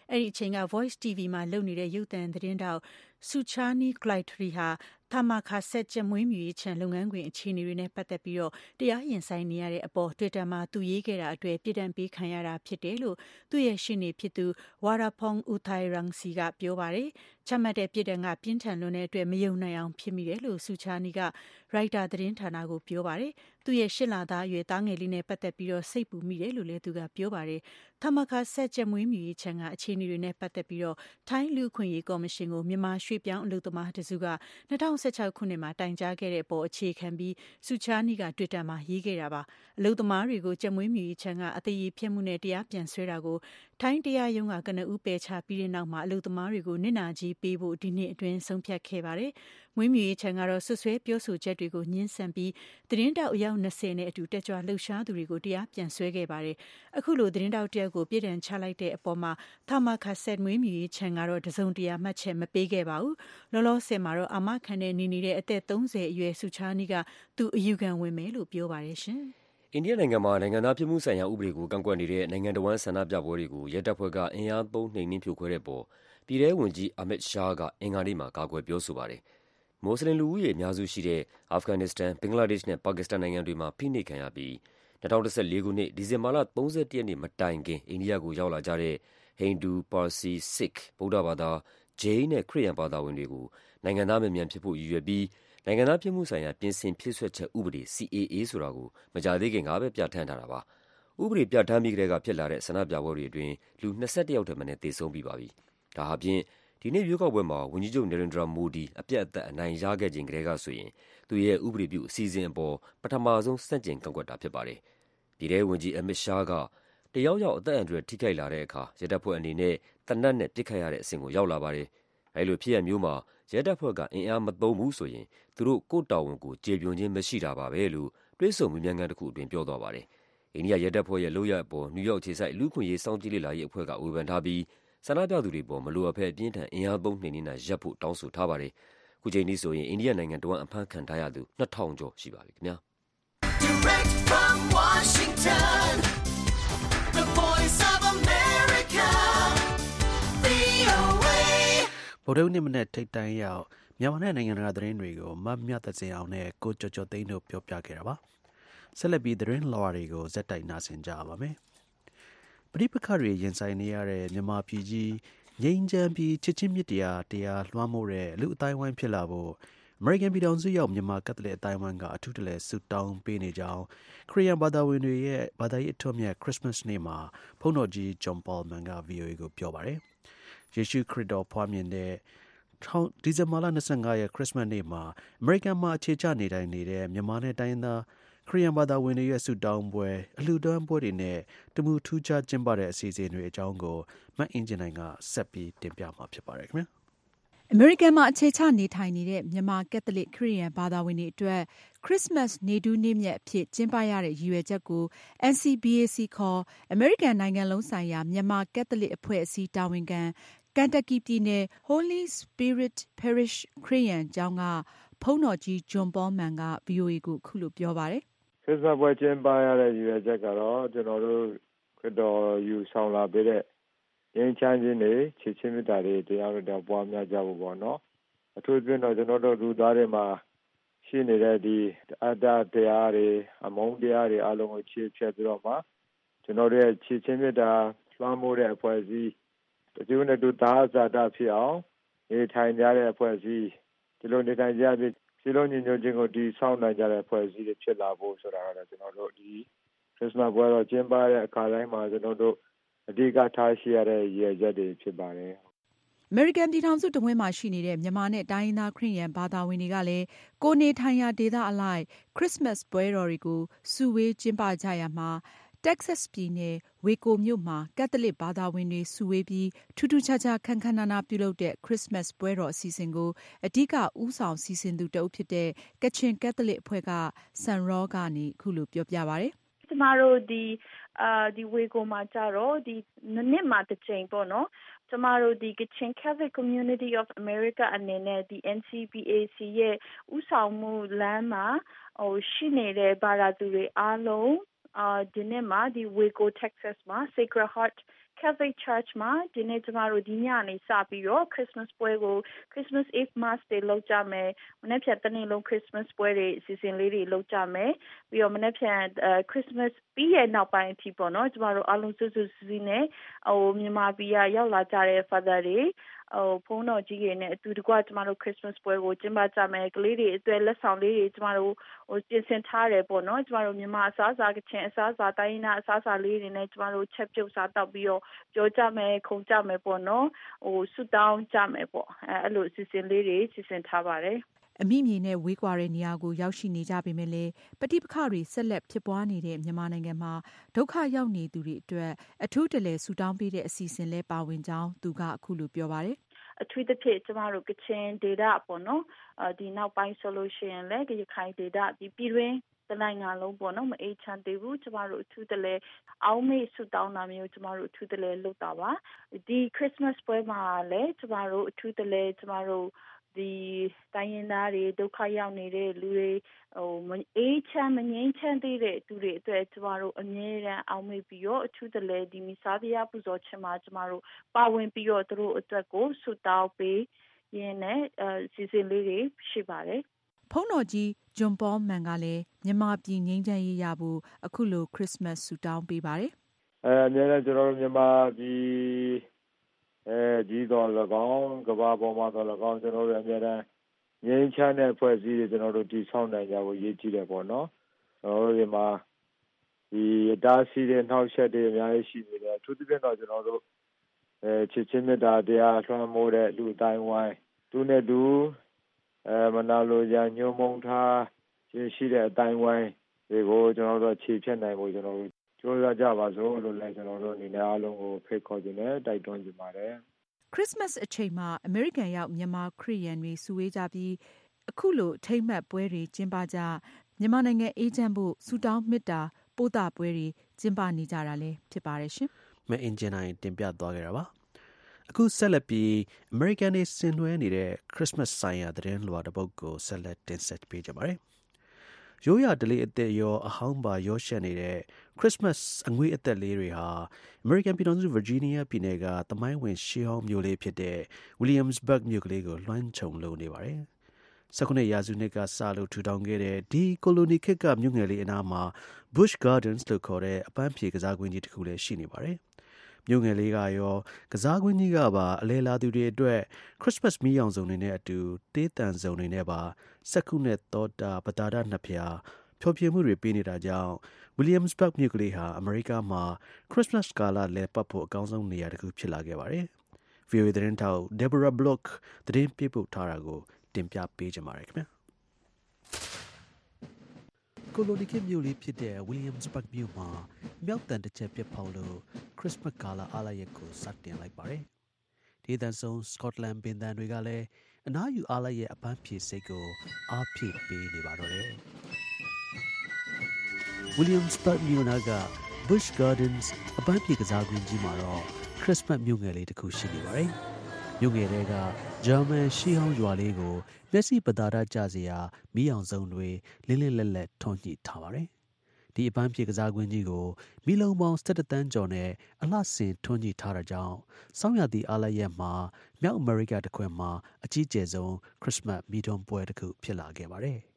အဲ့ဒီအချိန်က Voice TV မှာလုပ်နေတဲ့ရုပ်သံသတင်းတောက် Suchani Clyde ဟာသာမခါဆက်ကြက်မွေးမြူရေးခြံလုပ်ငန်းခွင်အခြေအနေတွေနဲ့ပတ်သက်ပြီးတရားရင်ဆိုင်နေရတဲ့အပေါ် Twitter မှာသူရေးခဲ့တာအတွက်ပြစ်ဒဏ်ပေးခံရတာဖြစ်တယ်လို့သူ့ရဲ့ရှေ့နေဖြစ်သူ Warapong Uthairangsi ကပြောပါတယ်။ချမှတ်တဲ့ပြစ်ဒဏ်ကပြင်းထန်လွန်းတဲ့အတွက်မယုံနိုင်အောင်ဖြစ်မိတယ်လို့ Suchani က Reuters သတင်းဌာနကိုပြောပါတယ်။သူ့ရဲ့8 လသားအရွယ်သားငယ်လေးနဲ့ပတ်သက်ပြီးစိတ်ပူမိတယ်လို့လည်းသူကပြောပါတယ်။သာမခါဆက်ကြက်မွေးမြူရေးခြံကအခြေအနေတွေနဲ့ပတ်သက်ပြီးထိုင်းလူ့အခွင့်အရေးကော်မရှင်ကိုမြန်မာရွှေ့ပြောင်းအလုပ်သမားတစုက2016 ခုနှစ်မှာတိုင်ကြားခဲ့တဲ့အပေါ်အခြေခံပြီး Suchani က Twitter မှာရေးခဲ့တာပါ။အလုပ်သမားတွေကိုကြက်မွေးမြူရေးခြံကအသရေဖျက်မှုနဲ့တရားပြန်စွဲတာကိုထိုင်းတရားရုံးကကနဦးပယ်ချပြီးတဲ့နောက်မှာအလုပ်သမားတွေကိုနစ်နာကြေးပေးဖို့ဒီနှစ်အတွင်းဆုံးဖြတ်ခဲ့ပါတယ်။မွေးမြူရေးခြံကတော့ဆွဆွဲပြောဆိုချက်တွေကိုညှင်းဆန်ပြီးသတင်းတောက်အယောက်20နဲ့အတူတက်ကြွလှုပ်ရှားသူတွေကိုတရားပြန်စွဲခဲ့ပါတယ်။အခုလိုသတင်းတောက်တယောက်ကိုပြည်ဒဏ်ချလိုက်တဲ့အပေါ်မှာသာမခါဆက်မွေးမြူရေးခြံကတော့တစုံတရာမှတ်ချက်မပေးခဲ့ပါဘူး။လောလောဆယ်မှာတော့အာမခံတဲ့နေနေတဲ့အသက်30အရွယ်Suchaniကသူအယူခံဝင်မယ်လို့ပြောပါတယ်ရှင်။အိန္ဒိယနိုင်ငံမှာနိုင်ငံသားဖြစ်မှုဆိုင်ရာဥပဒေကိုကန့်ကွက်နေတဲ့နိုင်ငံတော်ဝန်ဆန္ဒပြပွဲတွေကိုရဲတပ်ဖွဲ့ကအင်အားသုံးနှိမ်နင်းဖြိုခွဲတဲ့ပေါ်ပြည်ထဲရေးဝန်ကြီးAmit Shah ကအင်္ဂါနေ့မှာကာကွယ်ပြောဆိုပါတယ်။မွတ်စလင်လူဦးရေအများစုရှိတဲ့အာဖဂန်နစ္စတန်၊ဘင်္ဂလားဒေ့ရှ်နဲ့ပါကစ္စတန်နိုင်ငံတွေမှာဖိနှိပ်ခံရပြီး2014 ခုနှစ်ဒီဇင်ဘာလ31 ရက်နေ့မတိုင်ခင်အိန္ဒိယကိုရောက်လာကြတဲ့ဟိန္ဒူ၊ပါစီ၊ဆစ်ခ်၊ဗုဒ္ဓဘာသာ၊ဂျိန်းနဲ့ခရစ်ယာန်ဘာသာဝင်တွေကိုနိုင်ငံသားမမြန်ဖြစ်ဖို့ရည်ရွယ်ပြီးနိုင်ငံသားဖြစ်မှုဆိုင်ရာပြင်ဆင်ဖြည့်စွက်ချက်ဥပဒေ CAA ဆိုတာကိုမကြာသေးခင်ကပဲပြဋ္ဌာန်းထားတာပါ။ဥပဒေပြဋ္ဌာန်းပြီးကတည်းကဖြစ်လာတဲ့ဆန္ဒပြပွဲတွေအတွင်းလူ21ယောက်ထက်မနည်းသေဆုံးပြီးပါပြီ။ဒါဟာဖြင့်ဒီနေ့ရွေးကောက်ပွဲမှာဝန်ကြီးချုပ်Narendra Modiအပြတ်အသတ်အနိုင်ရခဲ့ချိန်ကတည်းကဆိုရင်သူရဲ့ဥပဒေပြုအစီအစဉ်အပေါ်ပထမဆုံးဆန့်ကျင်ကန့်ကွက်တာဖြစ်ပါတယ်။ပြည်ထဲရေးဝန်ကြီးAmit Shahကတယောက်ယောက်အသက်အန္တရာယ်ထိခိုက်လာတဲ့အခါရဲတပ်ဖွဲ့အနေနဲ့သေနတ်နဲ့ပစ်ခတ်ရတဲ့အဆင့်ကိုရောက်လာပါတယ်။အဲဒီလိုဖြစ်ရပ်မျိုးမှာရဲတပ်ဖွဲ့ကအင်အားမသုံးဘူးဆိုရင်သူတို့ကိုယ့်တာဝန်ကိုကျေပွန်ခြင်းမရှိတာပါပဲလို့တွဲဆုံမေးမြန်းခန်းတစ်ခုအတွင်းပြောသွားပါတယ်။အိန္ဒိယရဲတပ်ဖွဲ့ရဲ့လုပ်ရပ်အပေါ်နယူးယောက်အခြေစိုက်လူ့အခွင့်အရေးစောင့်ကြည့်လေ့လာရေးအဖွဲ့ကဝေဖန်ထားပြီးဆန္ဒပြသူတွေပေါ်မလိုအပ်ဘဲအပြင်းထန်အင်အားသုံးနှိမ်နင်းတာရပ်ဖို့တောင်းဆိုထားပါတယ်။ခုချိန်ထိဆိုရင်အိန္ဒိယနိုင်ငံတဝန်းအဖမ်းခံထားရသူ2000ကျော်ရှိပါပြီခင်ဗျာ။ Direct from Washington, the voice of America, VOA. ဗုဒ္ဓနေ့မနေ့ထိတ်တန်းရောက်မြန်မာနဲ့နိုင်ငံတကာသတင်းတွေကိုမတ်မြတ်တဲ့အောင်နဲ့ကိုကျော်ကျော်သိန်းတို့ပြောပြခဲ့တာပါဆက်လက်ပြီးသတင်းလော်တွေကိုဇက်တိုက်နာဆင်ကြပါမယ်ပဋိပက္ခတွေရင်ဆိုင်နေရတဲ့မြန်မာပြည်ကြီးငြိမ်းချမ်းပြီးချစ်ချင်းမြတ်တရားလွှမ်းမိုးတဲ့လူအတိုင်းဝိုင်းဖြစ်လာဖို့အမေရိကန်ပြည်ထောင်စုရောက်မြန်မာကက်သလစ်အတိုင်းဝိုင်းကအထူးတလဲဆုတောင်းပေးနေကြောင်းခရစ်ယာန်ဘာသာဝင်တွေရဲ့ဘာသာရေးအထွတ်မြတ်ခရစ်စမတ်နေ့မှာဘုန်းတော်ကြီးဂျွန်ပေါလ်မန်က VOA ကိုပြောပါတယ်ယေရှုခရစ်တော်ဖွားမြင်တဲ့ဒီဇင်ဘာလ25ရက်ခရစ်စမတ်နေ့မှာအမေရိကန်မှာအခြေချနေထိုင်နေတဲ့မြန်မာနဲ့တိုင်းသားခရစ်ယာန်ဘာသာဝင်တွေရဲ့ဆုတောင်းပွဲအလှူဒန်းပွဲတွေနဲ့တမူထူးခြားကျင်းပတဲ့အစီအစဉ်တွေအကြောင်းကိုမတ်အင်ဂျင်နိုင်ကဆက်ပြီးတင်ပြမှာဖြစ်ပါတယ်ခင်ဗျာအမေရိကန်မှာအခြေချနေထိုင်နေတဲ့မြန်မာကက်သလစ်ခရစ်ယာန်ဘာသာဝင်တွေအတွက်ခရစ်စမတ်နေ့ထူးနေ့မြတ်အဖြစ်ကျင်းပရတဲ့ရည်ရွယ်ချက်ကို NCBAC ခေါ်အမေရိကန်နိုင်ငံလုံးဆိုင်ရာမြန်မာကက်သလစ်အဖွဲ့အစည်းတာဝန်ခံကန်တက်ကီပြည်နယ် Holy Spirit Parish ခရစ်ယာန်ကျောင်းကဘုန်းတော်ကြီးဂျွန်ပေါလ်မန်က VOA ကိုအခုလိုပြောပါတယ်ခရစ်စမတ်ပွဲကျင်းပရတဲ့ရည်ရွယ်ချက်ကတော့ကျွန်တော်တို့ခရစ်တော်ယူဆောင်လာပေးတဲ့ငြိမ်းချမ်းခြင်းတွေချစ်ချင်းမေတ္တာတွေတရားတော်ပွားများကြဖို့ပေါ့နော်အထူးသဖြင့်တော့ကျွန်တော်တို့လူသားတွေမှာရှိနေတဲ့ဒီအတ္တတရားတွေအမုန်းတရားတွေအလုံးကိုချေဖျက်ပြီးတော့မှကျွန်တော်တို့ရဲ့ချစ်ချင်းမေတ္တာလွှမ်းမိုးတဲ့အဖွဲ့အစည်းဒီလိုနဲ့တူသားဇာတာဖြစ်အောင်နေထိုင်ကြတဲ့အဖွဲ့အစည်းဒီလိုနေထိုင်ကြပြီးဒီလိုညီညွတ်ခြင်းကိုဒီဆောင်နိုင်ကြတဲ့အဖွဲ့အစည်းတွေဖြစ်လာဖို့ဆိုတာကတော့ကျွန်တော်တို့ဒီခရစ်စမတ်ပွဲတော်ကျင်းပတဲ့အခါတိုင်းမှာကျွန်တော်တို့အဓိကထားရှိရတဲ့ရည်ရွယ်ချက်တွေဖြစ်ပါတယ်အမေရိကန်ပြည်ထောင်စုတဝန်းမှာရှိနေတဲ့မြန်မာနဲ့တိုင်းရင်းသားခရစ်ယာန်ဘာသာဝင်တွေကလည်းကိုယ်နေထိုင်ရာဒေသအလိုက်ခရစ်စမတ်ပွဲတော်တွေကိုစုဝေးကျင်းပကြရမှာTexas ပြည်နယ်ဝေကိုမြို့မှာကက်သလစ်ဘာသာဝင်တွေစုဝေးပြီးထူးထူးခြားခြားခမ်းခမ်းနားနားပြုလုပ်တဲ့ခရစ်စမတ်ပွဲတော်အစီအစဉ်ကိုအဓိကဦးဆောင်စီစဉ်သူတဦးဖြစ်တဲ့ကချင်ကက်သလစ်အဖွဲ့ကဆန်ရောကနေအခုလိုပြောပြပါတယ်ကျမတို့ဒီဝေကိုမှာကြတော့ဒီနှစ်မှာတစ်ချိန်ပေါ့နော်ကျမတို့ဒီ Kachin Catholic Community of America အနေနဲ့ဒီ NCBAC ရဲ့ဦးဆောင်မှုလမ်းမှာရှိနေတဲ့ဘာသာသူတွေအားလုံးဒီနေ့မှာဒီ Waco Texas မှာ Sacred Heart Catholic Church မှာဒီနေ့ကျမတို့ဒီညနေစပြီးတော့ Christmas ပွဲကို Christmas Eve Mass တွေလုပ်ကြမယ်။မနေ့ဖြန်တနေ့လုံး Christmas ပွဲတွေအစီအစဉ်လေးတွေလုပ်ကြမယ်။ပြီးတော့မနေ့ဖြန်Christmas ပြီးရဲ့နောက်ပိုင်းအထိပေါ့နော်ကျမတို့အားလုံးစုစုစည်းစည်းနဲ့မြန်မာပြည်ကရောက်လာကြတဲ့ Father တွေဘုန်းတော်ကြီးတွေနဲ့အတူတကွကျမတို့ Christmas ပွဲကိုကျင်းပကြမယ်။ကလေးတွေအတွက်လက်ဆောင်လေးတွေကျမတို့ပြင်ဆင်ထားတယ်ပေါ့နော်။ကျမတို့မြန်မာအစားအစာကချင်အစားအစာတိုင်းရင်းသားအစားအစာလေးတွေနဲ့ကျမတို့ချက်ပြုတ်စားတောက်ပြီးတော့ပြောကြမယ်ခုံကြမယ်ပေါ့နော်။ဆုတောင်းကြမယ်ပေါ့။အဲ့လိုအစီအစဉ်လေးတွေစီစဉ်ထားပါတယ်။အမိမြေနဲ့ဝေးကွာတဲ့နေရာကိုရောက်ရှိနေကြပေမဲ့လည်းပဋိပက္ခတွေဆက်လက်ဖြစ်ပွားနေတဲ့မြန်မာနိုင်ငံမှာဒုက္ခရောက်နေသူတွေအတွက်အထူးတလဲဆုတောင်းပေးတဲ့အစီအစဉ်လဲပါဝင်ကြောင်းသူကအခုလိုပြောပါတယ်။အထူးသဖြင့်ကျမတို့ကချင်ဒေသပေါ့နော်ဒီနောက်ပိုင်းဆိုလို့ရှိရင်လည်းရခိုင်ဒေသဒီပြည်တွင်းတနိုင်ငံလုံးပေါ့နော်မအေးချမ်းသေးဘူးကျမတို့အထူးတလဲအောင်းမေ့ဆုတောင်းတာမျိုးကျမတို့အထူးတလဲလုပ်တာပါဒီ Christmas ပွဲမှာလည်းကျမတို့အထူးတလဲကျမတို့ဒီတိုင်းရင်းသားတွေဒုက္ခရောက်နေတဲ့လူတွေမအေးချမ်းမငြိမ်းချမ်းသေးတဲ့သူတွေအတွက်ကျမတို့အမြဲတမ်းအောက်မေ့ပြီးတော့အထူးတလဲဒီမိသားစုပူဇော်ခြင်းမှာကျမတို့ပါဝင်ပြီးတော့သူတို့အတွက်ကိုဆုတောင်းပေးရင်းနဲ့စီစဉ်လေးတွေရှိပါတယ်ဖုန်းတော်ကြီးဂျွန်ပေါမန်ကလည်းမြန်မာပြည်ငြိမ်းချမ်းရေးရဖို့အခုလို Christmas ဆုတောင်းပေးပါတယ်အများနဲ့ကျွန်တော်တို့မြန်မာပြည်ကြီးတော်၎င်းကမ္ဘာပေါ်မှာတော်၎င်းကျွန်တော်တို့အများနဲ့ငြိမ်းချမ်းတဲ့ဖွဲ့စည်းတွေကျွန်တော်တို့တည်ဆောက်နိုင်ကြဖို့ရည်ကြည်တယ်ပေါ့နော်ကျွန်တော်တို့ဒီမှာဒီတားဆီးတဲ့နှောက်ယှက်တွေအများကြီးရှိနေတယ်အထူးသဖြင့်တော့ကျွန်တော်တို့ချစ်ချင်းမေတ္တာတရားထွန်းမိုးတဲ့လူတိုင်းဝိုင်းသူနဲ့သူမနာလိုကြညှိုးမုန်းထားခြင်းရှိတဲ့အတိုင်းဝိုင်းတွေကိုကျွန်တော်တို့ခြေဖြတ်နိုင်ဖို့ကျွန်တော်တို့ကြိုးစားကြပါစို့လို့လည်းကျွန်တော်တို့အနေနဲ့အားလုံးကိုဖိတ်ခေါ်ခြင်းနဲ့တိုက်တွန်းခြင်းပါတယ်ခရစ်စမတ်အချိန်မှာအမေရိကန်ရောက်မြန်မာခရစ်ယာန်တွေစုဝေးကြပြီးအခုလိုထိမ့်မှတ်ပွဲတွေကျင်းပကြမြန်မာနိုင်ငံအေးချမ်းဖို့ဆုတောင်းမေတ္တာပို့သပွဲတွေကျင်းပနေကြတာလည်းဖြစ်ပါတယ်ရှင်။မအင်ဂျင်နိုင်တင်ပြသွားခဲ့တာပါ။အခုဆက်လက်ပြီးအမေရိကန်တွေဆင်နွှဲနေတဲ့ခရစ်စမတ်ဆိုင်ရာသတင်းလွှာတစ်ပုဒ်ကိုဆက်လက်တင်ဆက်ပေးကြပါမယ်။ရိုးရာဓလေ့အသက်ရောအဟောင်းပါရောရှက်နေတဲ့ခရစ်စမတ်အငွေအသက်လေးတွေဟာအမေရိကန်ပြည်ထောင်စုဗာဂျီးနီးယားပြည်နယ်ကသမိုင်းဝင်ရှေးဟောင်းမြို့လေးဖြစ်တဲ့ Williamsburg မြို့ကလေးကိုလွှမ်းခြုံလို့နေပါတယ်။19ရာစုနှစ်ကစလို့ထူထောင်ခဲ့တဲ့ဒီကိုလိုနီခေတ်ကမြို့ငယ်လေးအနားမှာ Busch Gardens လို့ခေါ်တဲ့အပန်းဖြေကစားကွင်းကြီးတစ်ခုလည်းရှိနေပါတယ်။မြို့ငယ်လေးကရောကစားကွင်းကြီးကပါအလဲလာသူတွေအတွက်ခရစ်စမတ်မီးရောင်စုံတွေနဲ့အတူတေးသံစုံတွေနဲ့ပါစက္ခုနဲ့သောတာပတာဒနှစ်ဖြာဖျော်ဖြေမှုတွေပေးနေတာကြောင့် Williamsburg မြို့ကလေးဟာအမေရိကမှာခရစ်စမတ်ကာလလည်ပတ်ဖို့အကောင်းဆုံးနေရာတစ်ခုဖြစ်လာခဲ့ပါတယ်။ VOA သတင်းထောက် Deborah Block သတင်းပေးပို့ထားတာကိုတင်ပြပေးကြပါရစေခင်ဗျာ။ကိုလိုနီခေတ်မြို့လေးဖြစ်တဲ့ Williamsburg မြို့မှာမြောက်တန်တစ်ချက်ပြတ်ဖောက်လို့ခရစ်စမတ်ကာလအားလပ်ရက်ကိုစတင်လိုက်ပါတယ်။ဒေသဆုံးစကော့တလန်ပင်သံတွေကလည်းအနားယူအားလပ်ရက်အပန်းဖြေစိတ်ကိုအားဖြည့်ပေးနေပါတော့တယ်။ Williamsburg မြို့နာက Busch Gardens အပန်းဖြေကစားကွင်းကြီးမှာတော့ခရစ်စမတ်မြို့ငယ်လေးတစ်ခုရှိနေပါတယ်။မြို့ငယ်တွေကဂျာမန်ရှေးဟောင်းရွာလေးကိုမျက်စိပတာဒကျစရာမီးအောင်စုံတွေလင်းလင်းလက်လက်ထွန်းညှိထားပါတယ်။ဒီအပန်းဖြေကစားကွင်းကြီးကိုမီးလုံးပေါင်း17တန်းကျော်နဲ့အလှဆင်ထွန်းညှိထားတာကြောင့်ဆောင်းရာသီအားလပ်ရက်မှာမြောက်အမေရိကတစ်ခွင်မှာအကြီးကျယ်ဆုံးခရစ်စမတ်မီးထွန်းပွဲတစ်ခုဖြစ်လာခဲ့ပါတယ်။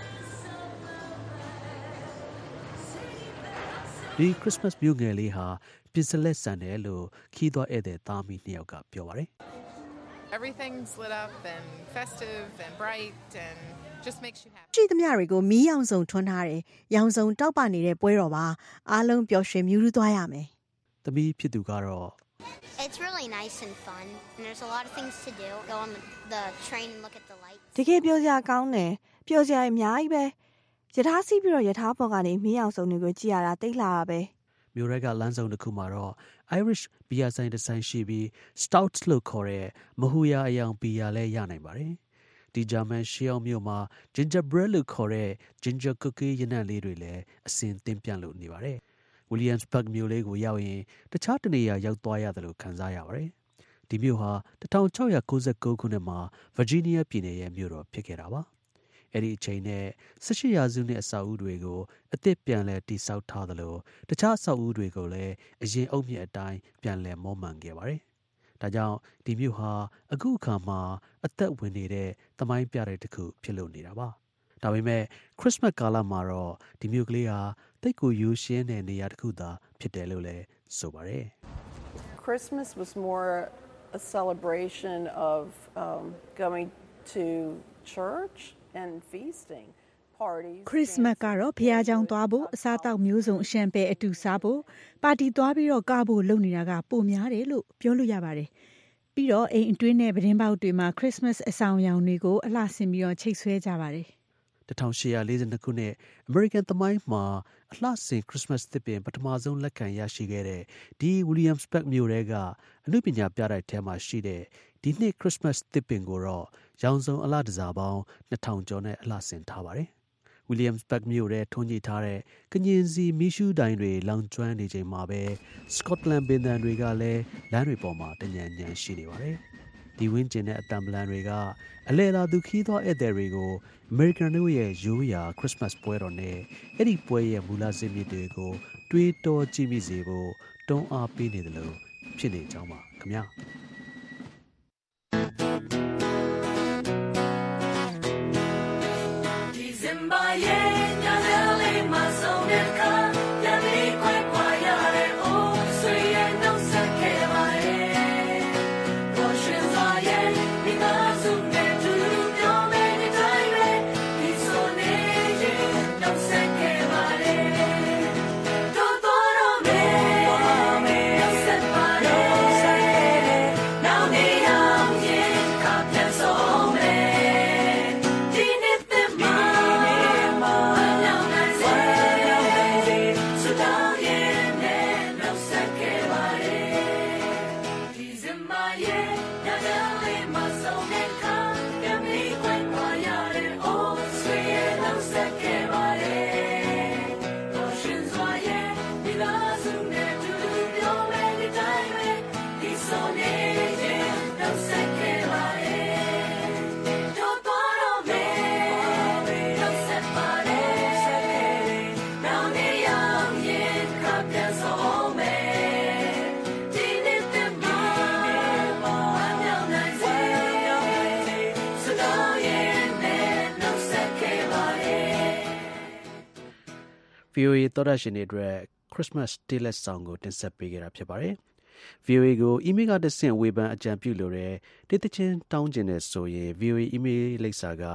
ဒီခရစ်စမတ်မြို့ငယ်လေးဟာပြင်စလက်ဆန်တယ်လို့ခီးသွားဧည့်သည်သားမီးနှစ်ယောက်ကပြောပါတယ်။ Everything's lit up and festive and bright and just makes you happy. ကြည့်သမျှတွေကိုမီးရောင်စုံထွန်းထားတယ်။ရောင်စုံတောက်ပနေတဲ့ပွဲတော်ပါအားလုံးပျော်ရွှင်မြူးသွားရမယ်။သမီးဖြစ်သူကတော့ It's really nice and fun and there's a lot of things to do. Go on the train and look at the lights. တကယ်ပျော်စရာကောင်းတယ်။ပျော်စရာအများကြီးပဲ။ယထာစီးပြီးတော့ယထာပေါ်ကနေမီးရောင်စုံတွေကိုကြည့်ရတာတိတ်လာပါပဲ။မြို့ရဲကလမ်းစုံတစ်ခုမှာတော့ Irish ဘီယာဆိုင်တစ်ဆိုင်ရှိပြီး Stout လို့ခေါ်တဲ့မဟူယာအယောင်ဘီယာလည်းရနိုင်ပါတယ်။ဒီဂျာမန်ရှေးဟောင်းမြို့မှာ gingerbread လို့ခေါ်တဲ့ ginger cookie ရနံ့လေးတွေလည်းအစဉ်သင်ပြန့်လို့နေပါတယ်။ Williamsburg မြို့လေးကိုရောက်ရင်တခြားတနေရာရောက်သွားရတယ်လို့ခံစားရပါတယ်။ဒီမြို့ဟာ1696ခုနှစ်မှာ Virginia ပြည်နယ်ရဲ့မြို့တော်ဖြစ်ခဲ့တာပါ။အဲ့ဒီအချိန်နဲ့18ရာစုနှစ်အဆောက်အဦတွေကိုအသစ်ပြန်လည်တည်ဆောက်ထားသလိုတခြားအဆောက်အဦတွေကိုလည်းအရင်အုတ်မြစ်အတိုင်းပြန်လည်မောမှန်ခဲ့ပါတယ်။ဒါကြောင့်ဒီမြို့ဟာအခုအခါမှာအသက်ဝင်နေတဲ့သမိုင်းပြတဲ့တစ်ခုဖြစ်လို့နေတာပါ။ဒါပေမဲ့ခရစ်စမတ်ကာလမှာတော့ဒီမြို့ကလေးဟာတိတ်ကိုရိုးရှင်းတဲ့နေရာတစ်ခုသာဖြစ်တယ်လို့လည်းဆိုပါတယ်။ Christmas was more a celebration of going to church and feasting. ခရစ်စမတ်ကတော့ဖခင်ကြောင့်သွားဖို့အစားအသောက်မျိုးစုံအရှံပဲအတူစားဖို့ပါတီသွားပြီးတော့ကဖို့လုပ်နေတာကပိုများတယ်လို့ပြောလို့ရပါတယ်ပြီးတော့အိမ်အတွင်းနဲ့ပတင်းပေါက်တွေမှာခရစ်စမတ်အဆောင်အယောင်တွေကိုအလှဆင်ပြီးတော့ချိတ်ဆွဲကြပါတယ် 1842ခုနှစ်အမေရိကန်သမိုင်းမှာအလှဆင်ခရစ်စမတ်သစ်ပင်ပထမဆုံးလက်ခံရရှိခဲ့တဲ့ဒီ Williamsburg မြို့ထဲကအမှုပညာပြတိုက်ထဲမှာရှိတဲ့ဒီနှစ်ခရစ်စမတ်သစ်ပင်ကိုတော့ရောင်စုံအလှတစားပေါင်း2000ကျော်နဲ့အလှဆင်ထားပါတယ်Williamsburg မြို့ထဲထွန်းညှိထားတဲ့ကညင်စီမီးရှူးတိုင်တွေလောင်ကျွမ်းနေချိန်မှာပဲ Scotland ပင်သံတွေကလည်းလမ်းတွေပေါ်မှာတညံညံရှိနေပါတယ်။ဒီဝင်းကျင်တဲ့အတံပလန်တွေကအလဲလာသူခီးသောဧည့်သည်တွေကို American တို့ရဲ့ရိုးရာ Christmas ပွဲတော်နဲ့အဲ့ဒီပွဲရဲ့မူလဇာတ်မြစ်တွေကိုတွေးတောကြည့်မိစေဖို့တွန်းအားပေးနေတယ်လို့ဖြစ်နေကြောင်းပါခင်ဗျာ။ VOA သောတာရှင်တွေအတွက် Christmas Tales Song ကိုတင်ဆက်ပေးခဲ့တာဖြစ်ပါတယ်။ VOA ကို email ကတဆင့်ဝေဖန်အကြံပြုလိုတဲ့တိတိချင်းတောင်းကျင်တဲ့ဆိုရင် VOA email လိပ်စာက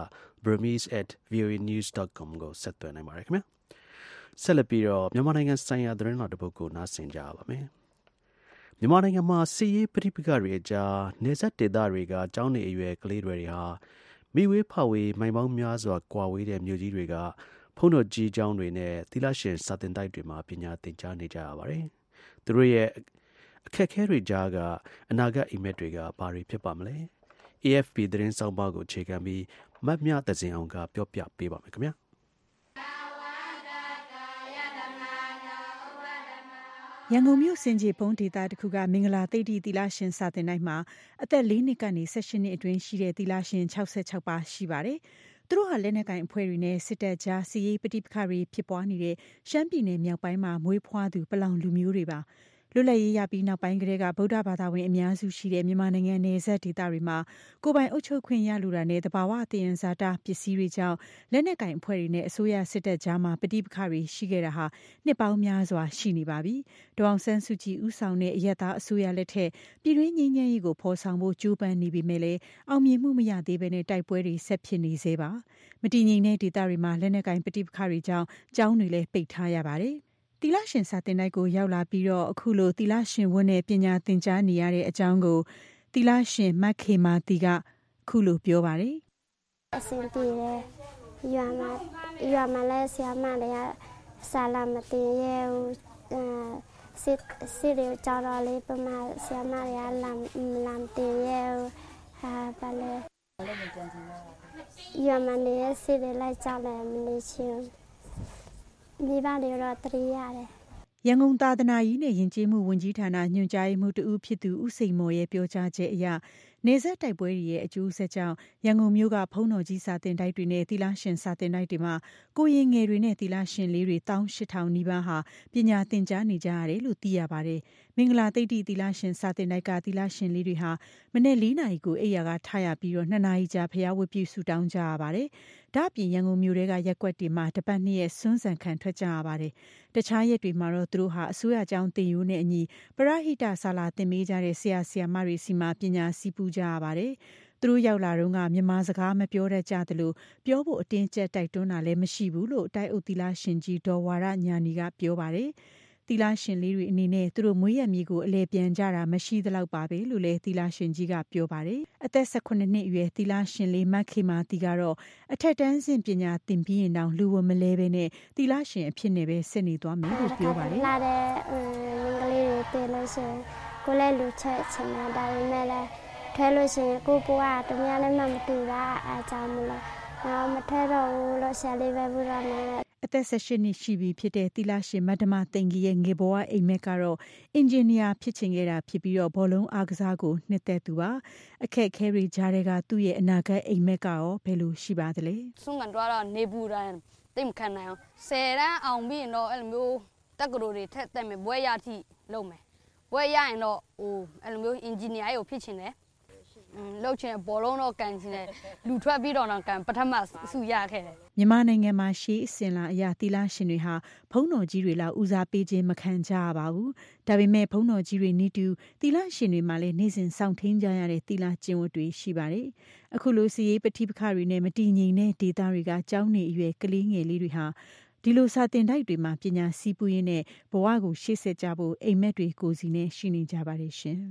burmese@voanews.com ကိုဆက်သွယ်နိုင်ပါတယ်ခင်ဗျာ။ဆက်လက်ပြီးတော့မြန်မာနိုင်ငံဆိုင်ရာသတင်းတော်တစ်ပုဒ်ကိုနားဆင်ကြပါမယ်။မြန်မာနိုင်ငံမှာစစ်ရေးပဋိပက္ခတွေအကြားနေဆက်ဒေသတွေကကျောင်းနေအရွယ်ကလေးတွေဟာမိဝေးဖဝေးမိုင်ပေါင်းများစွာကွာဝေးတဲ့မြို့ကြီးတွေကဖုန်းတော်ကြီးကျောင်းတွေနဲ့သီလရှင်စာသင်တိုက်တွေမှာပညာသင်ကြားနေကြရပါတယ်။သူတို့ရဲ့အခက်အခဲတွေကြားကအနာဂတ်အိမ်မက်တွေကဘာတွေဖြစ်ပါမလဲ။ AFP သတင်းဆောင်ပါကိုအခြေခံပြီးမတ်မြသဇင်အောင်ကပြောပြပေးပါမယ်ခင်ဗျာ။ရန်ကုန်မြို့စင်ကြီးဘုံဒေသတစ်ခုကမင်္ဂလာသိတ္တိသီလရှင်စာသင်တိုက်မှာအသက်4နှစ်ကနေ18နှစ်အတွင်းရှိတဲ့သီလရှင်66ပါးရှိပါတယ်။သူတို့ဟာလက်နက်ကင်အဖွဲ့တွေနဲ့စစ်တပ်ကြားစီရေးပဋိပက္ခတွေဖြစ်ပွားနေတဲ့ရှမ်းပြည်နယ်မြောက်ပိုင်းမှာမွေးဖွားသူပလောင်လူမျိုးတွေပါလွတ်လပ်ရေးရပြီးနောက်ပိုင်းကတည်းကဗုဒ္ဓဘာသာဝင်အများစုရှိတဲ့မြန်မာနိုင်ငံနယ်စပ်ဒေသတွေမှာကိုယ်ပိုင်အုပ်ချုပ်ခွင့်ရလူတာနဲ့တဘာဝတည်ရင်ဇာတာပစ္စည်းတွေကြောင့်လက်နက်ကင်အဖွဲ့တွေနဲ့အစိုးရစစ်တပ်ကြားမှာပဋိပက္ခတွေရှိခဲ့တာဟာနှစ်ပေါင်းများစွာရှိနေပါပြီ။ဒေါအောင်ဆန်းစုကြည်ဦးဆောင်တဲ့အရက်သားအစိုးရလက်ထက်ပြည်တွင်းငြိမ်းချမ်းရေးကိုဖော်ဆောင်ဖို့ကြိုးပမ်းနေပေမဲ့လည်းအောင်မြင်မှုမရသေးဘဲနဲ့တိုက်ပွဲတွေဆက်ဖြစ်နေသေးပါ။မတည်ငြိမ်တဲ့ဒေသတွေမှာလက်နက်ကင်ပဋိပက္ခတွေကြောင့်ကျောင်းတွေလည်းပိတ်ထားရပါတယ်။သီလရှင်စာသင်တိုက်ကိုရောက်လာပြီးတော့အခုလိုသီလရှင်ဝတ်နဲ့ပညာသင်ကြားနေရတဲ့အကြောင်းကိုသီလရှင်မခေမာတီကအခုလိုပြောပါတယ်။အစင်ပြေတယ်။ရွာမှာလည်းဆရာမတွေကစာလာမတင်ရဲဘူး။စစ်တွေကြောက်တော့လေးပမာဆရာမတွေကလမ်းတင်ရဲဘူး။ဘာလဲ။ရွာမှာနေစစ်တွေလိုက်ကြောက်တယ်မနေချင်မိဘတွေတော့တရိရတယ်။ရန်ကုန်သာသနာရေးနဲ့ယဉ်ကျေးမှုဝန်ကြီးဌာနညွှန်ကြားရေးမှူးတဦးဖြစ်သူဦးစိန်မော်ရဲ့ပြောကြားချက်အရနေဆက်တိုက်ပွဲတွေရဲ့အကျိုးဆက်ကြောင့်ရန်ကုန်မြို့ကဘုံတော်ကြီးစာတင်တိုက်တွေနဲ့သီလရှင်စာတင်တိုက်တွေမှာကိုရင်ငယ်တွေနဲ့သီလရှင်လေးတွေ18000နီးပါးဟာပညာသင်ကြားနေကြရတယ်လို့သိရပါတယ်။မင်္ဂလာသိတ္တိသီလရှင်စာတင်တိုက်ကသီလရှင်လေးတွေဟာမနေ့4နာရီကိုအိယာကထားရပြီးတော့2နာရီကြာဖျားဝတ်ပြုဆုတောင်းကြရပါတယ်။ဒါ့အပြင်ရန်ကုန်မြို့တွေကရက်ကွက်တွေမှာတပတ်နှစ်ရက်စွန်းစံခံထွက်ကြရပါတယ်။တခြားရက်တွေမှာတော့သူတို့ဟာအစိုးရကျောင်းတင်ယူနဲ့အညီပရဟိတဆာလာတင်ပေးကြတဲ့ဆရာဆရာမတွေစီမှာပညာစီးပူးကြရပါတယ်။သူတို့ရောက်လာတော့ကမြန်မာစကားမပြောတတ်ကြသလိုပြောဖို့အတင်းကျပ်တိုက်တွန်းတာလည်းမရှိဘူးလို့တိုက်အုပ်သီလရှင်ကြီးဒေါ်ဝါရညာနီကပြောပါတယ်။သီလရှင်လေးတွေအနေနဲ့သူတို့မွေးရမြေကိုအလဲပြန်ကြတာမရှိသလောက်ပါပဲလို့လည်းသီလရှင်ကြီးကပြောပါတယ်။အသက်18နှစ်အရွယ်သီလရှင်လေးမခေမာတီကတော့အထက်တန်းဆင့်ပညာသင်ပြီးရင်တောင်လူဝမလဲပဲနဲ့သီလရှင်အဖြစ်နဲ့ပဲဆက်နေသွားမယ်လို့ပြောပါတယ်။လာတဲ့မင်္ဂလေးတွေတည်လို့ရှိရင်ကိုလည်းလူချက်ချင်တာဒါပေမဲ့လည်းထဲလို့ရှိရင်ကိုဘွားတမလည်းမတူတာအားကြောင့်မလို့တော့မထဲတော့ဘူးလို့ဆရာလေးပဲပြောတယ်အသက်18နှစ်ရှိပြီဖြစ်တဲ့သီလရှင်မဒ္ဓမသိင်ကြီးရဲ့ငယ်ဘဝအိမ်မက်ကတော့အင်ဂျင်နီယာဖြစ်ချင်ခဲ့တာဖြစ်ပြီးတော့ဘောလုံးအားကစားကိုနှစ်သက်သူပါအခက်ခဲတွေကြားတဲ့ကသူ့ရဲ့အနာဂတ်အိမ်မက်ကရောဘယ်လိုရှိပါသလဲဆုံးကတော့နေပူရန်တိမ်ခံနိုင်အောင်10တန်းအောင်ပြီးရင်တော့အဲ့လိုမျိုးတက်ကရိုတွေထက်တက်မယ်ဘွဲရထိလုပ်မယ်ဘွဲရရင်တော့အဲ့လိုမျိုးအင်ဂျင်နီယာကိုဖြစ်ချင်တယ်လောက်ချင်ဘောလုံးတော့ကန်ချင်တယ်လူထွက်ပြီးတော့ကန်ပထမဆူရခဲ့တယ်မြန်မာနိုင်ငံမှာရှေးအစဉ်လာအရာသီလရှင်တွေဟာဘုန်းတော်ကြီးတွေလောက်ဦးစားပေးခြင်းမခံကြရပါဘူးဒါပေမဲ့ဘုန်းတော်ကြီးတွေနေတူသီလရှင်တွေမှာလည်းနေ့စဉ်စောင့်ထိန်ကြရတဲ့သီလကျင့်ဝတ်တွေရှိပါတယ်အခုလိုစီရေးပဋိပက္ခတွေနဲ့မတည်ငြိမ်တဲ့ဒေသတွေကကျောင်းနေအရွယ်ကလေးငယ်လေးတွေဟာဒီလိုစာတင်တိုက်တွေမှာပညာစီးပူးရင်းနဲ့ဘဝကိုရှေ့ဆက်ကြဖို့အိမ်မက်တွေကိုစီနဲ့ရှိနေကြပါတယ်ရှင်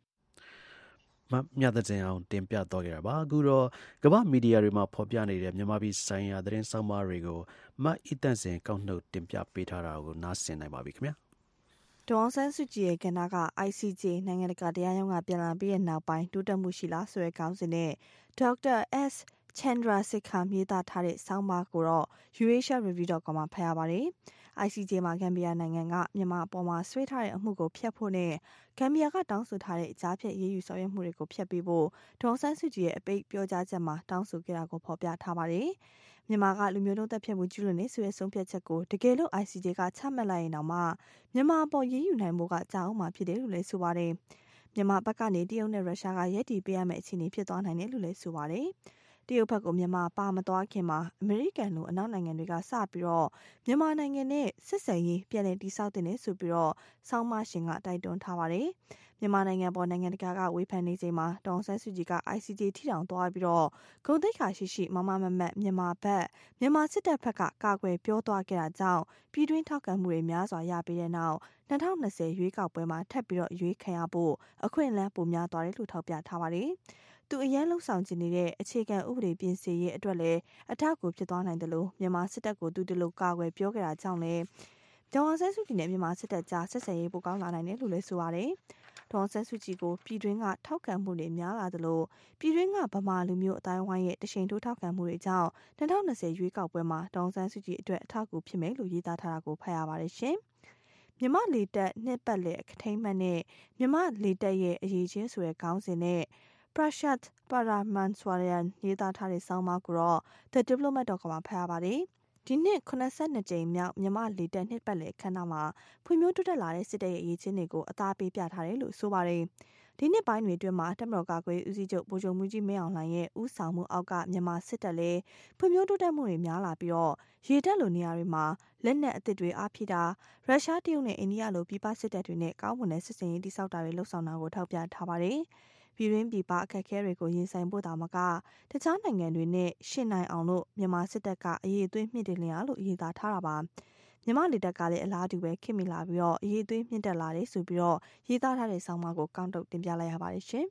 မြတ်တဲ့အောင်တင်ပြတော့ကြတာပါအခုတော့ကမ္ဘာမီဒီယာတွေမှာဖော်ပြနေတဲ့မြန်မာပြည်ဆိုင်ရာသတင်းဆောင်မတွေကိုမအီတန့်စင်ကောက်နှုတ်တင်ပြပေးထားတာကိုနားဆင်နိုင်ပါပြီခင်ဗျာဒေါ်အောင်ဆန်းစုကြည်ရဲ့ကဏ္ဍက ICJ နိုင်ငံတကာတရားရုံးကပြန်လာပြီးတဲ့နောက်ပိုင်းတိုးတက်မှုရှိလားဆိုတဲ့ခေါင်းစဉ်နဲ့ဒေါက်တာ S Chandra Sikha မြေသားထားတဲ့ဆောင်းပါးကိုတော့ EurasiaReview.com မှာဖတ်ရပါတယ်။ ICJ မှာဂမ်ဘီယာနိုင်ငံကမြန်မာအပေါ်မှာဆွေးထားတဲ့အမှုကိုဖျက်ဖို့နဲ့ဂမ်ဘီယာကတောင်းဆိုထားတဲ့ကြားဖြတ်ရေးယူဆောင်ရွက်မှုတွေကိုဖျက်ပေးဖို့ဒေါ်အောင်ဆန်းစုကြည်ရဲ့အပိတ်ပြောကြားချက်မှာတောင်းဆိုခဲ့တာကိုဖော်ပြထားပါတယ်။မြန်မာကလူမျိုးတုံးတပ်ဖြတ်မှုကျူးလွန်နေဆိုတဲ့ဆုံးဖြတ်ချက်ကိုတကယ်လို့ ICJ ကချမှတ်လိုက်ရင်တော့မှမြန်မာအပေါ်ရေးယူနိုင်ဖို့ကကြာအောင်မှဖြစ်တယ်လို့လည်းဆိုပါတယ်။မြန်မာဘက်ကနေတရုတ်နဲ့ရုရှားကရည်တည်ပေးရမယ့်အခြေအနေဖြစ်သွားနိုင်တယ်လို့လည်းဆိုပါတယ်။တရုတ်ဘက်ကိုမြန်မာပါမသွားခင်မှာအမေရိကန်လိုအနောက်နိုင်ငံတွေကစပြီးတော့မြန်မာနိုင်ငံနဲ့ဆက်ဆံရေးပြန်လည်တည်ဆောက်တဲ့ဆိုပြီးတော့ဆောင်းမရှင်ကတိုက်တွန်းထားပါတယ်။မြန်မာနိုင်ငံပေါ်နိုင်ငံတကာကဝေဖန်နေချိန်မှာဒေါ်ဆန်းစုကြည်က ICJ ထိတောင်သွားပြီးတော့ဂုဏ်သိက္ခာရှိမမမတ်မြန်မာဘက်မြန်မာစစ်တပ်ဘက်ကကာကွယ်ပြောသွားခဲ့တာကြောင့်ပြည်တွင်းထောက်ခံမှုတွေများစွာရပြီးတဲ့နောက်2020ရွေးကောက်ပွဲမှာထပ်ပြီးတော့ရွေးခံရဖို့အခွင့်အလမ်းပိုများသွားတယ်လို့ထောက်ပြထားပါတယ်။သူအရန်လှုပ်ဆောင်ခြင်းနေတဲ့အခြေခံဥပဒေပြင်ဆင်ရေးအတွက်လည်းအထောက်အကူဖြစ်သွားနိုင်တယ်လို့မြန်မာစစ်တပ်ကိုသူတလို့ကာကွယ်ပြောခဲ့တာကြောင့်လည်းဒေါ်အောင်ဆန်းစုကြည်နဲ့မြန်မာစစ်တပ်ကြားဆက်ဆံရေးပိုကောင်းလာနိုင်တယ်လို့လည်းဆိုပါတယ်။ဒေါ်အောင်ဆန်းစုကြည်ကိုပြည်တွင်းကထောက်ခံမှုတွေများလာတယ်လို့ပြည်တွင်းကဗမာလူမျိုးအတိုင်းဝိုင်းရဲ့တရှိန်ထိုးထောက်ခံမှုတွေကြောင့်2020ရွေးကောက်ပွဲမှာဒေါ်အောင်ဆန်းစုကြည်အတွက်အထောက်အကူဖြစ်မယ်လို့ရေးသားထားတာကိုဖတ်ရပါတယ်ရှင်။မြမလေတက်နှစ်ပတ်လည်အခထိမ့်မှတ်နဲ့မြမလေတက်ရဲ့အရေးချင်းဆိုတဲ့ခေါင်းစဉ်နဲ့Prashat Paramanswarayan ရေးသားထားတဲ့ဆောင်းပါးကိုတော့ The Diplomat.com မှာဖတ်ရပါတယ်။ဒီနှစ်82ကြိမ်မြောက်မြန်မာလေတက်နှစ်ပတ်လည်ခန်းနာမှာဖွံ့ဖြိုးတိုးတက်လာတဲ့စစ်တပ်ရဲ့အရေးချင်းတွေကိုအသားပေးပြထားတယ်လို့ဆိုပါတယ်။ဒီနှစ်ပိုင်းတွေအတွင်းမှာတပ်မတော်ကာကွယ်ဦးစီးချုပ်ဗိုလ်ချုပ်မှူးကြီးမင်းအောင်လှိုင်ရဲ့ဦးဆောင်မှုအောက်ကမြန်မာစစ်တပ်လည်းဖွံ့ဖြိုးတိုးတက်မှုတွေများလာပြီးတော့ရေတပ်လိုနေရာတွေမှာလက်နက်အသစ်တွေအားဖြည့်တာရုရှားတရုတ်နဲ့အိန္ဒိယလိုပြည်ပစစ်တပ်တွေနဲ့ကောင်းမွန်တဲ့စစ်စင်ရေးတိစောက်တာတွေလှုပ်ဆောင်တာကိုထောက်ပြထားပါတယ်။ပြည်တွင်းပြည်ပအခက်အခဲတွေကိုရင်ဆိုင်ဖို့တာမကတခြားနိုင်ငံတွေနဲ့ရှင်းနိုင်အောင်လို့မြန်မာစစ်တပ်ကအရေးအသွေးမြင့်တင်လျာလို့ရေးသားထားတာပါမြန်မာလေတပ်ကလည်းအလားတူပဲခင်မိလာပြီးတော့အရေးအသွေးမြင့်တက်လာတယ်ဆိုပြီးတော့ရေးသားထားတဲ့ဆောင်းပါးကိုကောက်တုတ်တင်ပြလိုက်ရပါတယ်ရှင်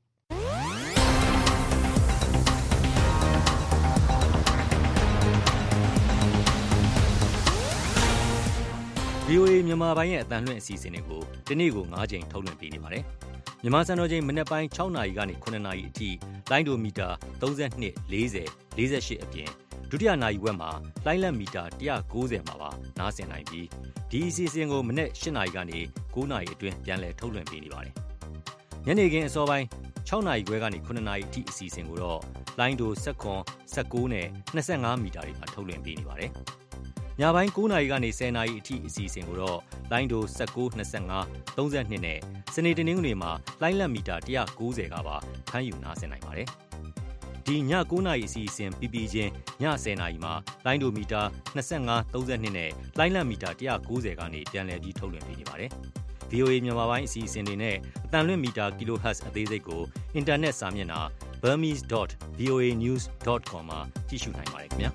။ VOA မြန်မာပိုင်းရဲ့အသံလွှင့်အစီအစဉ်တွေကိုဒီနေ့ကို9ချိန်ထုတ်လွှင့်ပေးနေပါတယ်။မြန်မာစံတော်ချိန်မနက်ပိုင်း6နာရီကနေ9နာရီအထိလိုင်းဒိုမီတာ32 40 48အပြင်ဒုတိယနာရီဝက်မှာလိုင်းလက်မီတာ190မှာပါနားဆင်နိုင်ပြီးဒီအစီအစဉ်ကိုမနက်8နာရီကနေ9နာရီအတွင်းပြန်လည်ထုတ်လွှင့်ပေးနေပါတယ်။ညနေခင်းအစောပိုင်း 6နာရီခွဲကနေ9နာရီအထိအစီအစဉ်ကိုတော့လိုင်းဒို19 19နဲ့25မီတာတွေမှာထုတ်လွှင့်ပေးနေပါတယ်။ညပိုင်း9နာရီကနေ10နာရီအထိအစီအစဉ်ကိုတော့လိုင်းဒို19 25 32နဲ့စနေတနင်္ဂနွေမှာလိုင်းလက်မီတာ190ကပါဖမ်းယူနားဆင်နိုင်ပါတယ်။ဒီည9နာရီအစီအစဉ်ပြီးပြီးချင်းည10နာရီမှာလိုင်းဒိုမီတာ25 32နဲ့လိုင်းလက်မီတာ190ကနေပြန်လည်ပြီးထုတ်လွှင့်ပေးနေပါတယ်။ VOA မြန်မာပိုင်းအစီအစဉ်တွေနဲ့အတန်လွင့်မီတာ kHz အသေးစိတ်ကိုအင်တာနက်စာမျက်နှာ burmese.voanews.com မှာကြည့်ရှုနိုင်ပါတယ်ခင်ဗျာ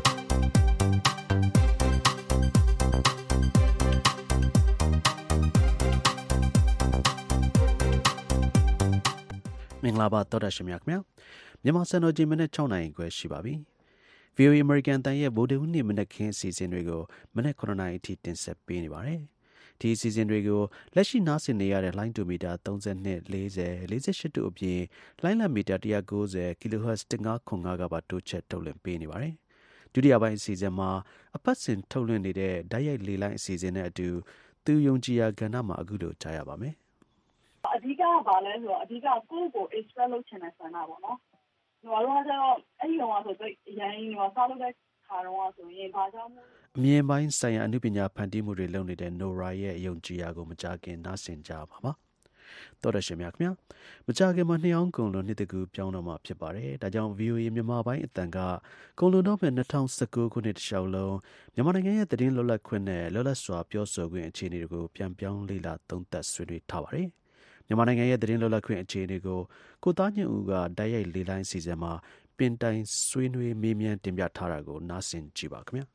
မင်္ဂလာပါတော်တာရှင်များခင်ဗျာမြန်မာစံတော်ချိန်မနေ့6နာရီခွဲရှိပါပြီ VOA American တန်ရဲ့ဗိုလ်တဦးနေ့မနေ့ခင်းအစီအစဉ်တွေကိုမနေ့9နာရီအထိတင်ဆက်ပေးနေပါတယ်ဒီအစီအစဉ်တွေကိုလက်ရှိနားဆင်နေရတဲ့လိုင်းဒိုမီတာ32 40 48တို့အပြင်လိုင်းလံမီတာ190 kHz 1505ကပါတိုးချက်ထုတ်လွှင့်ပေးနေပါတယ်ဒုတိယပိုင်းအစီအစဉ်မှာအပတ်စဉ်ထုတ်လွှင့်နေတဲ့ဓာတ်ရိုက်လေလိုင်းအစီအစဉ်နဲ့အတူသူယုံကြည်ရာကဏ္ဍမှာအခုလိုကြားရပါမယ်အဓိကကဘာလဲဆိုတော့အဓိကကိုယ့်ကို express လုပ်ချင်တဲ့ဆန္ဒပေါ့နော်။ကျွန်တော်တို့ကတော့အဲ့ဒီတော့ဆိုတော့အရင်ကစားလို့တဲ့ခါတော့ဆိုရင်ဘာကြောင့်မို့အမြင်ပိုင်းဆိုင်ရာအနုပညာဖန်တီးမှုတွေလုပ်နေတဲ့ Nora ရဲ့ယုံကြည်ရာကိုမကြခင်နားဆင်ကြပါမှာတော်ရရှင်များခင်ဗျာမကြခင်မှာနှစ်အောင်ကုံလုံးနှစ်တကူပြောင်းတော့မှာဖြစ်ပါတယ်ဒါကြောင့် VOA မြန်မာပိုင်းအတန်ကကုံလုံးတော့မဲ့2019ခုနှစ်တခြားလုံးမြန်မာနိုင်ငံရဲ့သတင်းလွတ်လပ်ခွင့်နဲ့လွတ်လပ်စွာပြောဆိုခွင့်အခြေအနေတွေကိုပြန်ပြောင်းလေ့လာသုံးသပ်ဆွေးနွေးထားပါတယ်မြန်မာနိုင်ငံရဲ့သတင်းလွတ်လပ်ခွင့်အခြေအနေကိုကိုသားညွန့်ဦးကတိုက်ရိုက်လေလိုင်းစီစဉ်မှာပင်တိုင်ဆွေးနွေးမေးမြန်းတင်ပြထားတာကိုနားဆင်ကြည့်ပါခင်ဗျာ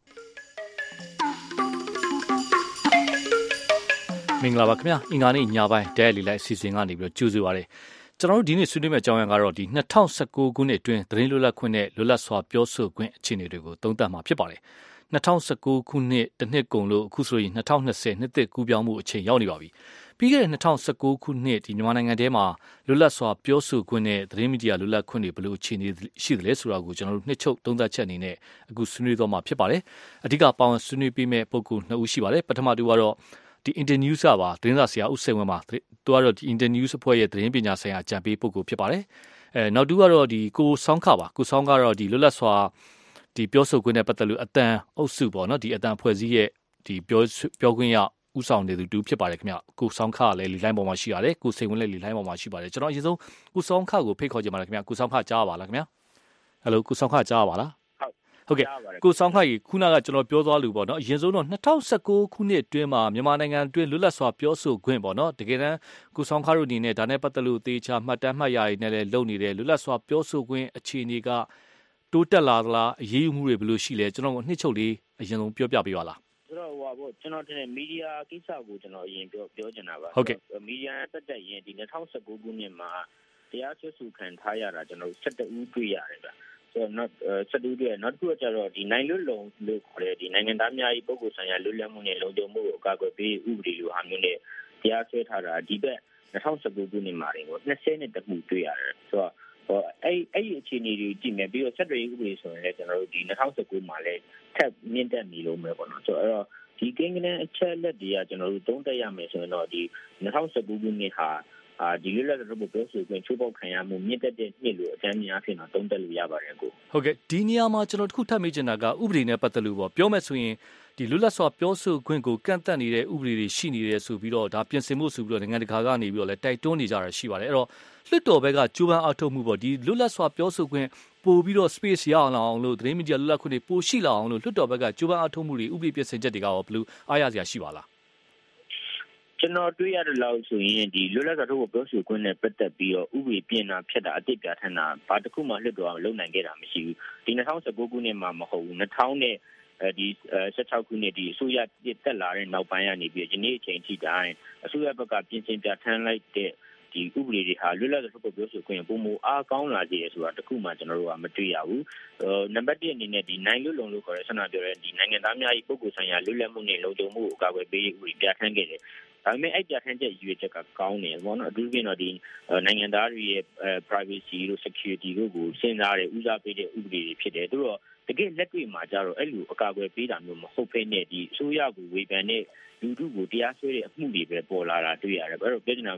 မင်္ဂလာပါခင်ဗျာအင်္ဂါနေ့ညပိုင်းဒဲလီလိုက်စီစဉ်ကနေပြီးတော့ကြိုဆိုပါရစေကျွန်တော်တို့ဒီနေ့ဆွေးနွေးမယ့်အကြောင်းအရာကတော့ဒီ2019ခုနှစ်အတွင်းသတင်းလွတ်လပ်ခွင့်နဲ့လွတ်လပ်စွာပြောဆိုခွင့်အခြေအနေတွေကိုသုံးသပ်မှာဖြစ်ပါတယ်2019ခုနှစ်တစ်နှစ်ကုန်လို့အခုဆိုရင်2020နှစ်သစ်ကူးပြောင်းမှုအချိန်ရောက်နေပါပြီပြီးခဲ့တဲ့2019ခုနှစ်ဒီမြန်မာနိုင်ငံထဲမှာလွတ်လပ်စွာပြောဆိုခွင့်နဲ့သတင်းမီဒီယာလွတ်လပ်ခွင့်တွေဘယ်လိုအခြေအနေရှိသလဲဆိုတာကိုကျွန်တော်တို့နှစ်ချုပ်သုံးသပ်ချက်အနေနဲ့အခုဆွေးနွေးတော့မှာဖြစ်ပါတယ်အဓိကပါဝင်ဆွေးနွေးပေးမယ့်ပုဂ္ဂိုလ်2ဦးရှိပါတယ်ပထမတူကတော့ဒီ Internews ပါသတင်းစာဆရာဦးစိန်ဝင်းပါသူကတော့ဒီ Internews အဖွဲ့ရဲ့သတင်းပညာဆိုင်ရာအကြံပေးပုဂ္ဂိုလ်ဖြစ်ပါတယ်နောက်တူကတော့ဒီကိုဆောင်းခပါကိုဆောင်းကတော့ဒီလွတ်လပ်စွာဒီပြောဆိုခွင့်နဲ့ပတ်သက်လို့အတန်အုပ်စုပေါ့နော်ဒီအတန်ဖွဲ့စည်းရဲ့ဒီပြောခွင့်ရဥဆောင်နေသူတူဖြစ်ပါတယ်ခင်ဗျကိုဆောင်းခကလည်းလီလိုင်းပေါ်မှာရှိရတယ်ကိုစိန်ဝင်းလည်းလီလိုင်းပေါ်မှာရှိပါတယ်ကျွန်တော်အရင်ဆုံးကိုဆောင်းခကိုဖိတ်ခေါ်ကြပါလားခင်ဗျကိုဆောင်းခကြားပါလားခင်ဗျဟယ်လိုကိုဆောင်းခကြားပါလားဟုတ်ကဲ့ကိုဆောင်းခကြီးခုနကကျွန်တော်ပြောသွားလို့ပေါ့နော်အရင်ဆုံးတော့2019ခုနှစ်အတွင်းမှာမြန်မာနိုင်ငံအတွင်းလွတ်လပ်စွာပြောဆိုခွင့်ပေါ့နော်တကယ်တမ်းကိုဆောင်းခတို့အနေနဲ့ဒါနဲ့ပတ်သက်လို့သေချာမှတ်တမ်းမှတ်ရည်နဲ့လည်းလုပ်နေတယ်လွတ်လပ်စွာပြောဆိုခွင့်အခြေအနေကတိုးတက်လာသလားအရေးယူမှုတွေဘယ်လိုရှိလဲကျွန်တော်ကနှစ်ချုပ်လေးအရင်ဆုံးပြောပြပေးပါလားဆိုတော့ဟိုပါပေါ့ကျွန်တော်တင်မီဒီယာကိစ္စကိုကျွန်တော်အရင်ပြောချင်တာပါဟုတ်ကဲ့မီဒီယာတက်တက်ရင်ဒီ2019ခုနှစ်မှာတရားစွဲဆိုခံထားရတာကျွန်တော်17ဦးတွေ့ရတယ်ဗျဆိုတော့17တွေ့နောက်တစ်ခုကကျတော့ဒီနိုင်လွတ်လုံလို့ခေါ်တဲ့ဒီနိုင်ငံသားများ၏ပုဂ္ဂိုလ်ဆိုင်ရာလွတ်လပ်မှုနဲ့လုံခြုံမှုကိုအကာအကွယ်ပေးဥပဒေလိုဟာမျိုးနဲ့တရားစွဲထားတာဒီဘက်2019ခုနှစ်မှာတင်ကို20နဲ့တမှုတွေ့ရတယ်ဆိုတော့အဲ့ဒီအခြေအနေတွေကြည့်မယ်ပြီးတော့ဆက်သွယ်ရေးဥပဒေဆိုရင်လည်းကျွန်တော်တို့ဒီ2019မှာလည်းထပ်မြင့်တက်နေလို့မယ်ပေါ့နော်ဆိုတော့ဒီကိန်းဂဏန်းအချက်လက်တွေကကျွန်တော်တို့သုံးသပ်ရမယ်ဆိုရင်တော့ဒီ2019ခုနှစ်ဟာဒီလွတ်လပ်တဲ့ပြောဆိုခွင့်ချိုးဖောက်ခံရမှုမြင့်တက်တဲ့နှစ်လို့အကြမ်းများဖြစ်တော့သုံးသပ်လို့ရပါတယ်ကိုဟုတ်ကဲ့ဒီနေရာမှာကျွန်တော်တခုထပ်မေးချင်တာကဥပဒေနဲ့ပတ်သက်လို့ပေါ့ပြောမယ်ဆိုရင်ဒီလွတ်လပ်စွာပြောဆိုခွင့်ကိုကန့်သတ်နေတဲ့ဥပဒေတွေရှိနေတယ်ဆိုပြီးတော့ဒါပြင်ဆင်မှုဆိုပြီးတော့နိုင်ငံတကာကနေပြီးတော့လည်းတိုက်တွန်းနေကြတာရှိပါတယ်အဲ့တော့လွှတ်တော်ဘက်ကကြိုးပမ်းအားထုတ်မှုပေါ့ဒီလွတ်လပ်စွာပြောဆိုခွင့်ပို့ပြီးတော့ space ရအောင်လို့သတင်းမီဒီယာလွတ်လပ်ခွင့်တွေပိုရှိလာအောင်လို့လွှတ်တော်ဘက်ကကြိုးပမ်းအားထုတ်မှုတွေဥပဒေပြင်ဆင်ချက်တွေကရောဘယ်လိုအားရစရာရှိပါလားကျွန်တော်တွေ့ရတဲ့လောက်ဆိုရင်ဒီလွတ်လပ်စွာပြောဆိုခွင့်နဲ့ပတ်သက်ပြီးတော့ဥပဒေပြင်တာဖြတ်တာအတိတ်ပြဋ္ဌာန်းတာဘာတစ်ခုမှလွှတ်တော်ကမလုပ်နိုင်ခဲ့တာမရှိဘူးဒီ2019ခုနှစ်မှာမဟုတ်ဘူး2000နဲ့ဒီ16ခုနှစ်ဒီအစိုးရတက်လာတဲ့နောက်ပိုင်းကနေပြီးဒီနေ့အချိန်ထိတိုင်းအစိုးရဘက်ကပြင်ဆင်ပြဋ္ဌာန်းလိုက်တဲ့ဒီဥပဒေတွေဟာလွတ်လပ်စွာပြောဆိုခွင့်ပုံမအားကောင်းလာစေရဆိုတာတခုမှကျွန်တော်တို့ကမတွေ့ရဘူးနံပါတ်1အနေနဲ့ဒီနိုင်လွတ်လုံလို့ခေါ်တဲ့ဆန္ဒပြောတဲ့ဒီနိုင်ငံသားများ၏ပုဂ္ဂိုလ်ဆိုင်ရာလွတ်လပ်မှုနဲ့လုံခြုံမှုကိုအကာအကွယ်ပေးရေးဥပဒေပြဋ္ဌာန်းခဲ့တယ်ဒါပေမဲ့အဲ့ပြဋ္ဌာန်းချက်ရွေးချက်ကကောင်းတယ်ဘောနော်အထူးသဖြင့်တော့ဒီနိုင်ငံသားတွေရဲ့ privacy တို့ security တို့ကိုစဉ်းစားတဲ့ဦးစားပေးတဲ့ဥပဒေတွေဖြစ်တယ်သူတို့တကယ်လက်တွေ့မှာကြတော့အဲ့လိုအကာအကွယ်ပေးတာမျိုးမဟုတ်ဘဲနဲ့ဒီအစိုးရကိုဝေဖန်တဲ့လူထုကိုတရားစွဲတဲ့အမှုတွေပဲပေါ်လာတာတွေ့ရတယ်အဲ့တော့ပြောချင်တာက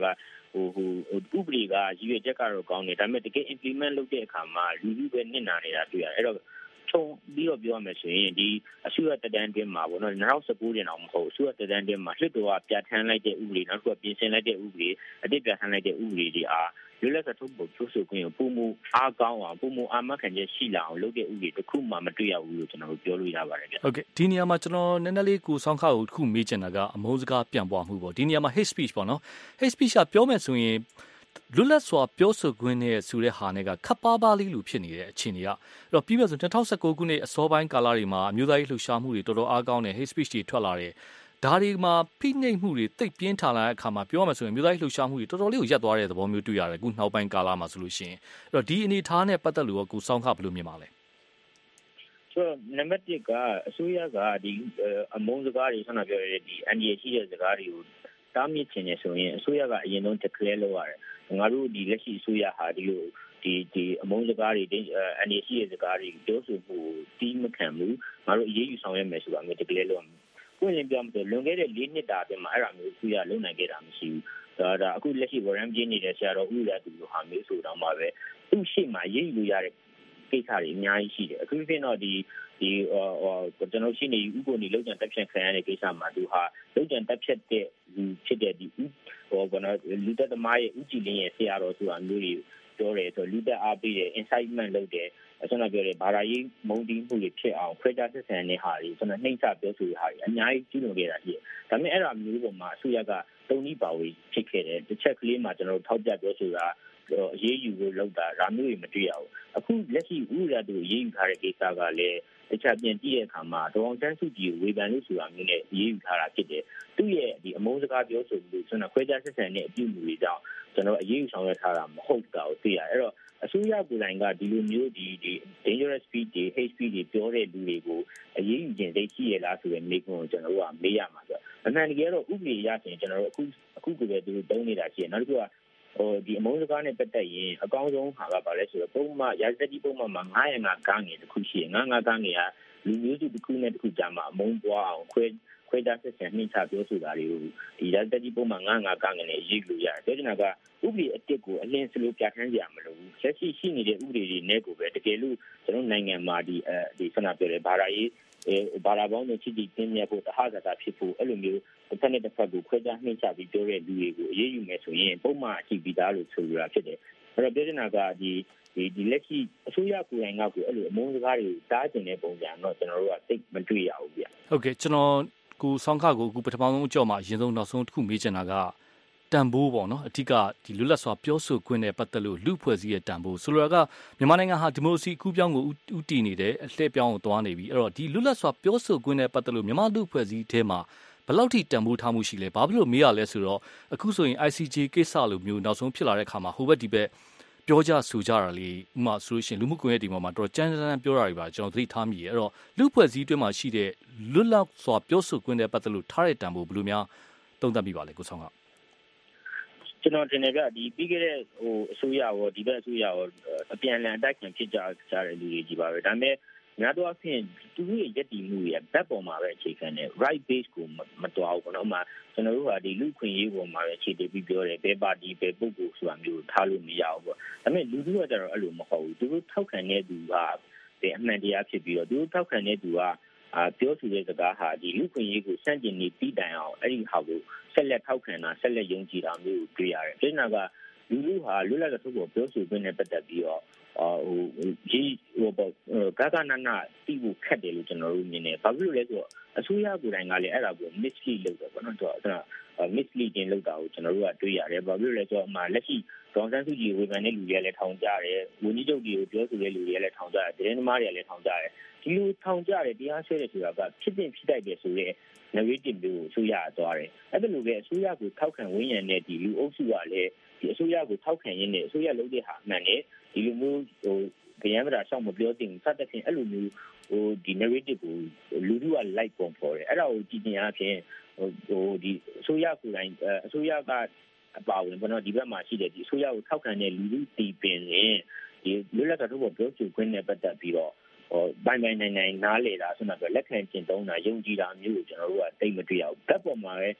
ဥပဒေကရည်ရွယ်ချက်ကတော့ကောင်းတယ်ဒါပေမဲ့တကယ် implement လုပ်တဲ့အခါမှာလူလူပဲနစ်နာနေတာတွေ့ရတယ်အဲ့တော့ထုံပြီးတော့ပြောရမယ်ဆိုရင်ဒီအစိုးရတက်တန်းတွင်းမှာပေါ့နော်2019တင်အောင်မဟုတ်အစိုးရတက်တန်းတွင်းမှာလွှတ်တော်ကပြဋ္ဌာန်းလိုက်တဲ့ဥပဒေနောက်တစ်ခုကပြင်ဆင်လိုက်တဲ့ဥပဒေအတိတ်ပြဋ္ဌာန်းလိုက်တဲ့ဥပဒေတွေအားလွတ်လပ်စွာထုတ်ဖော်ပြောဆိုခွင့်ကိုပုံမအားကောင်းအောင်ပုံမအာမခံချက်ရှိလာအောင်လုပ်တဲ့ဥပဒေတစ်ခုမှမတွေ့ရဘူးလို့ကျွန်တော်တို့ပြောလို့ရပါတယ်ဗျဟုတ်ကဲ့ဒီနေရာမှာကျွန်တော်နည်းနည်းလေးကိုဆောင်းခါကိုတစ်ခုမေးချင်တာကအမုန်းစကားပြန်ပွားမှုပေါ့ဒီနေရာမှာ hate speech ပေါ့နော် hate speech ကပြောမယ်ဆိုရင်လွတ်လပ်စွာပြောဆိုခွင့်နဲ့ဆိုတဲ့ဟာနဲ့ကခပ်ပါးပါးလေးလိုဖြစ်နေတဲ့အခြေအနေကအဲ့တော့ပြီးမှဆို2019ခုနှစ်အစောပိုင်းကာလတွေမှာအမျိုးသားရေးလှုပ်ရှားမှုတွေတော်တော်အားကောင်းတဲ့ hate speech တွေထွက်လာတယ်ဒါတွေမှာဖိနှိပ်မှုတွေတိတ်ပြင်းထန်လာတဲ့အခါမှာပြောရမယ်ဆိုရင်မြို့သားရေးလှုပ်ရှားမှုတွေတော်တော်လေးကိုရပ်သွားတဲ့သဘောမျိုးတွေ့ရတယ်အခုနောက်ပိုင်းကာလမှာဆိုလို့ရှိရင်အဲ့တော့ဒီအနေအထားနဲ့ပတ်သက်လို့ကိုစောင်းခဘယ်လိုမြင်ပါလဲဆိုတော့နံပါတ်1ကအစိုးရကဒီအမုန်းစကားတွေဆန္ဒပြောရတဲ့ဒီ NDA ရှိတဲ့စကားတွေကိုတားမြစ်ခြင်းနဲ့ဆိုရင်အစိုးရကအရင်ဆုံး declare လုပ်ရတယ်ငါတို့ဒီလက်ရှိအစိုးရဟာဒီလိုဒီအမုန်းစကားတွေNDA ရှိတဲ့စကားတွေပြောဆိုမှုတီးမခံဘူးငါတို့အရေးယူဆောင်ရွက်မယ်ဆိုတာမျိုး declare လုပ်ရမယ်ကိုယ်လည်းပြောမှဆိုလွန်ခဲ့တဲ့4နှစ်တာအတွင်းမှာအဲ့ဒါမျိုးဆွေးရလုံနိုင်ခဲ့တာမရှိဘူးဒါအခုလက်ရှိ warrant ပြင်းနေတဲ့ဆရာတော်ဦးရတူလိုဟာမျိုးဆိုတော့မှပဲသူ့ရှိမှရေးယူရတဲ့ကိစ္စတွေအများကြီးရှိတယ်အခုဖြစ်တော့ဒီကျွန်တော်ရှိနေဥပဒေလုံခြုံတက်ဖြတ်ခံရတဲ့ကိစ္စမှာသူဟာလုံခြုံတက်ဖြတ်တဲ့လူဖြစ်တဲ့ဒီလူတက်သမားရဲ့ဥကြည်လင်းရဲ့ဆရာတော်ဆိုတာမျိုးတွေပြောတယ်ဆိုလူတက်အားပေးတယ် incitement လုပ်တယ်ကျွန်တော်ပြောတယ်ဘာသာရေးမုန်းတီးမှုတွေဖြစ်အောင်ခွဲခြားဆက်ဆံတဲ့ဟာတွေကျွန်တော်နှိမ့်ချပြောဆိုတဲ့ဟာတွေအများကြီးကျူးလွန်ခဲ့တာရှိတယ်ဒါပေမဲ့အဲ့ဒါမျိုးပေါ်မှာအစိုးရကတုံ့နှီးပါဝင်ဖြစ်ခဲ့တယ်တစ်ချက်ကလေးမှာကျွန်တော်ထောက်ပြပြောဆိုတာအရေးယူလို့လုပ်တာဒါမျိုးတွေမတွေ့ရဘူးအခုလက်ရှိဥရတူအရေးယူထားတဲ့ကိစ္စကလည်းတခြားပြန်ကြည့်တဲ့အခါမှာဒေါအောင်ဆန်းစုကြည်ကိုဝေဖန်လို့ဆိုတာမျိုးနဲ့အရေးယူထားတာဖြစ်တယ်သူ့ရဲ့ဒီအမုန်းစကားပြောဆိုမှုကျွန်တော်ခွဲခြားဆက်ဆံတဲ့အပြုအမူတွေကြောင့်ကျွန်တော်အရေးယူဆောင်ရွက်ထားတာမဟုတ်တာကိုသိရတယ်အဲ့တော့အစိုးရကိုယ်တိုင်ကဒီလိုမျိုးဒီ dangerous speech တွေ hate speech တွေပြောတဲ့လူတွေကိုအရေးယူခြင်းသိရှိရလားဆိုတဲ့မေးခွန်းကိုကျွန်တော်တို့ကမေးရမှာဆိုတော့အမှန်တကယ်တော့ဥပဒေရဆိုရင်ကျွန်တော်တို့အခုကိုပဲသူတို့တုံးနေတာရှိတယ်နောက်တစ်ခုကဒီအမုန်းစကားနဲ့ပတ်သက်ရင်အကောင်းဆုံးဟာကဘာလဲဆိုတော့ပုံမှန်ရာဇသတိပုံမှန်မှာ905ကားငယ်တစ်ခုရှိတယ်905ကားငယ်ကလူမျိုးစုတစ်ခုနဲ့တစ်ခုကြားမှာအမုန်းပွားအောင်ခွဲခြားဆက်ဆံနှိမ့်ချပြောဆိုတာတွေကိုဒီရာဇသတိပုံမှန်905ကားငယ်နဲ့ရေးလို့ရတယ်ပြောချင်တာကဥပဒေအတစ်ကိုအလင်းစလို့ပြဋ္ဌာန်းကြရမလို့လက်ရှိနေတဲ့ဥပဒေတွေနဲ့ကိုပဲတကယ်လို့ကျွန်တော်နိုင်ငံမှာဒီဆန္ဒပြောတဲ့ဘာသာရေးဘာသာပေါင်းနဲ့ချစ်ကြည်ခြင်းမြတ်ဖို့တဟဇာတာဖြစ်ဖို့အဲ့လိုမျိုးတစ်ဖက်နဲ့တစ်ဖက်ကိုခွဲခြားနှိမ့်ချပြီးပြောတဲ့လူတွေကိုအရေးယူမယ်ဆိုရင်ပုံမှန်အကြည့်ပြီးသားလို့ဆိုရတာဖြစ်တယ်အဲ့တော့ပြောချင်တာကဒီလက်ရှိအစိုးရကိုယ်တိုင်ကကိုအဲ့လိုအမုန်းစကားတွေကိုတားကျင်တဲ့ပုံစံတော့ကျွန်တော်တို့ကသိမတွေ့ရဘူးဗျဟုတ်ကဲ့ကျွန်တော်ကိုဆောင်းခကိုအခုပထမဆုံးအကြော့မှာအရင်ဆုံးနောက်ဆုံးတစ်ခုမေးချင်တာကတန်ဖိုးပေါ့နော်အထက်ကဒီလွတ်လပ်စွာပြောဆိုခွင့်နဲ့ပတ်သက်လို့လူဖွဲ့စည်းရဲ့တန်ဖိုးဆိုလိုတာကမြန်မာနိုင်ငံဟာဒီမိုကရေစီကူးပြောင်းကိုဥတည်နေတယ်အလှည့်ပြောင်းကိုသွားနေပြီအဲ့တော့ဒီလွတ်လပ်စွာပြောဆိုခွင့်နဲ့ပတ်သက်လို့မြန်မာလူဖွဲ့စည်းထဲမှာဘယ်လောက်ထိတန်ဖိုးထားမှုရှိလဲဘာဖြစ်လို့မေးရလဲဆိုတော့အခုဆိုရင် ICJ ကိစ္စလိုမျိုးနောက်ဆုံးဖြစ်လာတဲ့အခါမှာဟိုဘက်ဒီဘက်ပြောကြဆိုကြတာလေဥမာဆိုလို့ရှိရင်လူမှုကွန်ရက်တွေမှာတော့ကြမ်းကြမ်းပြောတာတွေပါကျွန်တော်သတိထားမိရဲ့အဲ့တော့လူဖွဲ့စည်းတွင်းမှာရှိတဲ့လွတ်လပ်စွာပြောဆိုခွင့်နဲ့ပတ်သက်လို့ထားတဲ့တန်ဖိုးဘယ်လိုများသုံးသပ်မိပါလဲကိုဆောင်ကကျွန်တော်တင်နေပြဒီပြီးခဲ့တဲ့အစိုးရရောဒီဘက်အစိုးရရောအပြန်အလှန်အတိုက်ခံဖြစ်ကြတဲ့လူတွေကြီးပါပဲဒါပေမဲ့များသောအားဖြင့်သူတို့ရဲ့ယက်တီမှုတွေဘက်ပေါ်မှာပဲအခြေခံတယ် right base ကိုမတော်ဘူးပေါ့နော်။ဥပမာကျွန်တော်တို့ကဒီလူခွင့်ရေးပေါ်မှာပဲအခြေတည်ပြီးပြောတယ်ဘယ်ပါတီဘယ်ပုဂ္ဂိုလ်ဆိုတာမျိုးထားလို့မရဘူးပေါ့။ဒါပေမဲ့လူထုကကျတော့အဲ့လိုမဟုတ်ဘူး။သူတို့ထောက်ခံတဲ့သူကအမှန်တရားဖြစ်ပြီးတော့သူတို့ထောက်ခံတဲ့သူကပြောဆိုတဲ့စကားဟာဒီလူခွင့်ရေးကိုစန့်ကျင်နေပြီးတိုင်အောင်အဲ့ဒီဟာကိုဆက်လက်ထောက်ခံတာဆက်လက်ယုံကြည်တာမျိုးတွေ့ရတယ်။ဒီနောက်ကလူထုဟာလွတ်လပ်တဲ့ထုတ်ကိုပြောဆိုခွင့်နဲ့ပတ်သက်ပြီးတော့ကာကနာနာတီးဖို့ခက်တယ်လို့ကျွန်တော်တို့မြင်တယ်။ဘာဖြစ်လို့လဲဆိုတော့အစိုးရကိုယ်တိုင်ကလည်းအဲ့ဒါကို mislead လုပ်တယ်ပေါ့နော်။အဲ့ဒါ misleading လုပ်တာကိုကျွန်တော်တို့ကတွေ့ရတယ်။ဘာဖြစ်လို့လဲဆိုတော့လက်ရှိဒေါ်စန်းစုကြည်ဝေဖန်တဲ့လူတွေကလည်းထောင်ကြတယ်။ဝန်ကြီးချုပ်တွေကိုပြောဆိုတဲ့လူတွေကလည်းထောင်ကြတယ်။သတင်းသမားတွေကလည်းထောင်ကြတယ်။ဒီလိုထောင်ကြတယ်တရားစွဲတယ်ဆိုတာကဖြစ်တင်ဖြစ်တိုက်တယ်ဆိုတဲ့ narrative ကိုအစိုးရကသွားတယ်။အဲ့ဒါလိုပဲအစိုးရကိုထောက်ခံဝန်းရံတဲ့ဒီလူအုပ်စုကလည်းဒီအစိုးရကိုထောက်ခံရင်းနဲ့အစိုးရလုပ်တဲ့ဟာအမှန်နဲ့ဒီလိုမျိုးဗယံဗရာရှောက်မပြောတင်စသဖြင့်အဲ့လိုမျိုးဒီ narrative ကိုလူထုက like ပုံဖော်တယ်အဲ့ဒါကိုကြည့်နေအပြင်ဒီအစိုးရကိုယ်တိုင်အစိုးရကအပါဝင်ပေါ့နော်ဒီဘက်မှာရှိတဲ့ဒီအစိုးရကိုထောက်ခံတဲ့လူထုတီးပင်ရင်ဒီလွတ်လပ်စွာပြောဆိုခွင့်နဲ့ပတ်သက်ပြီးတော့ပိုင်နိုင်နားလေတာဆိုတော့လက်ခံကျင့်သုံးတာယုံကြည်တာမျိုးကိုကျွန်တော်တို့ကသိမတွေ့ရဘူး။ဘက်ပေါ်မှာပဲ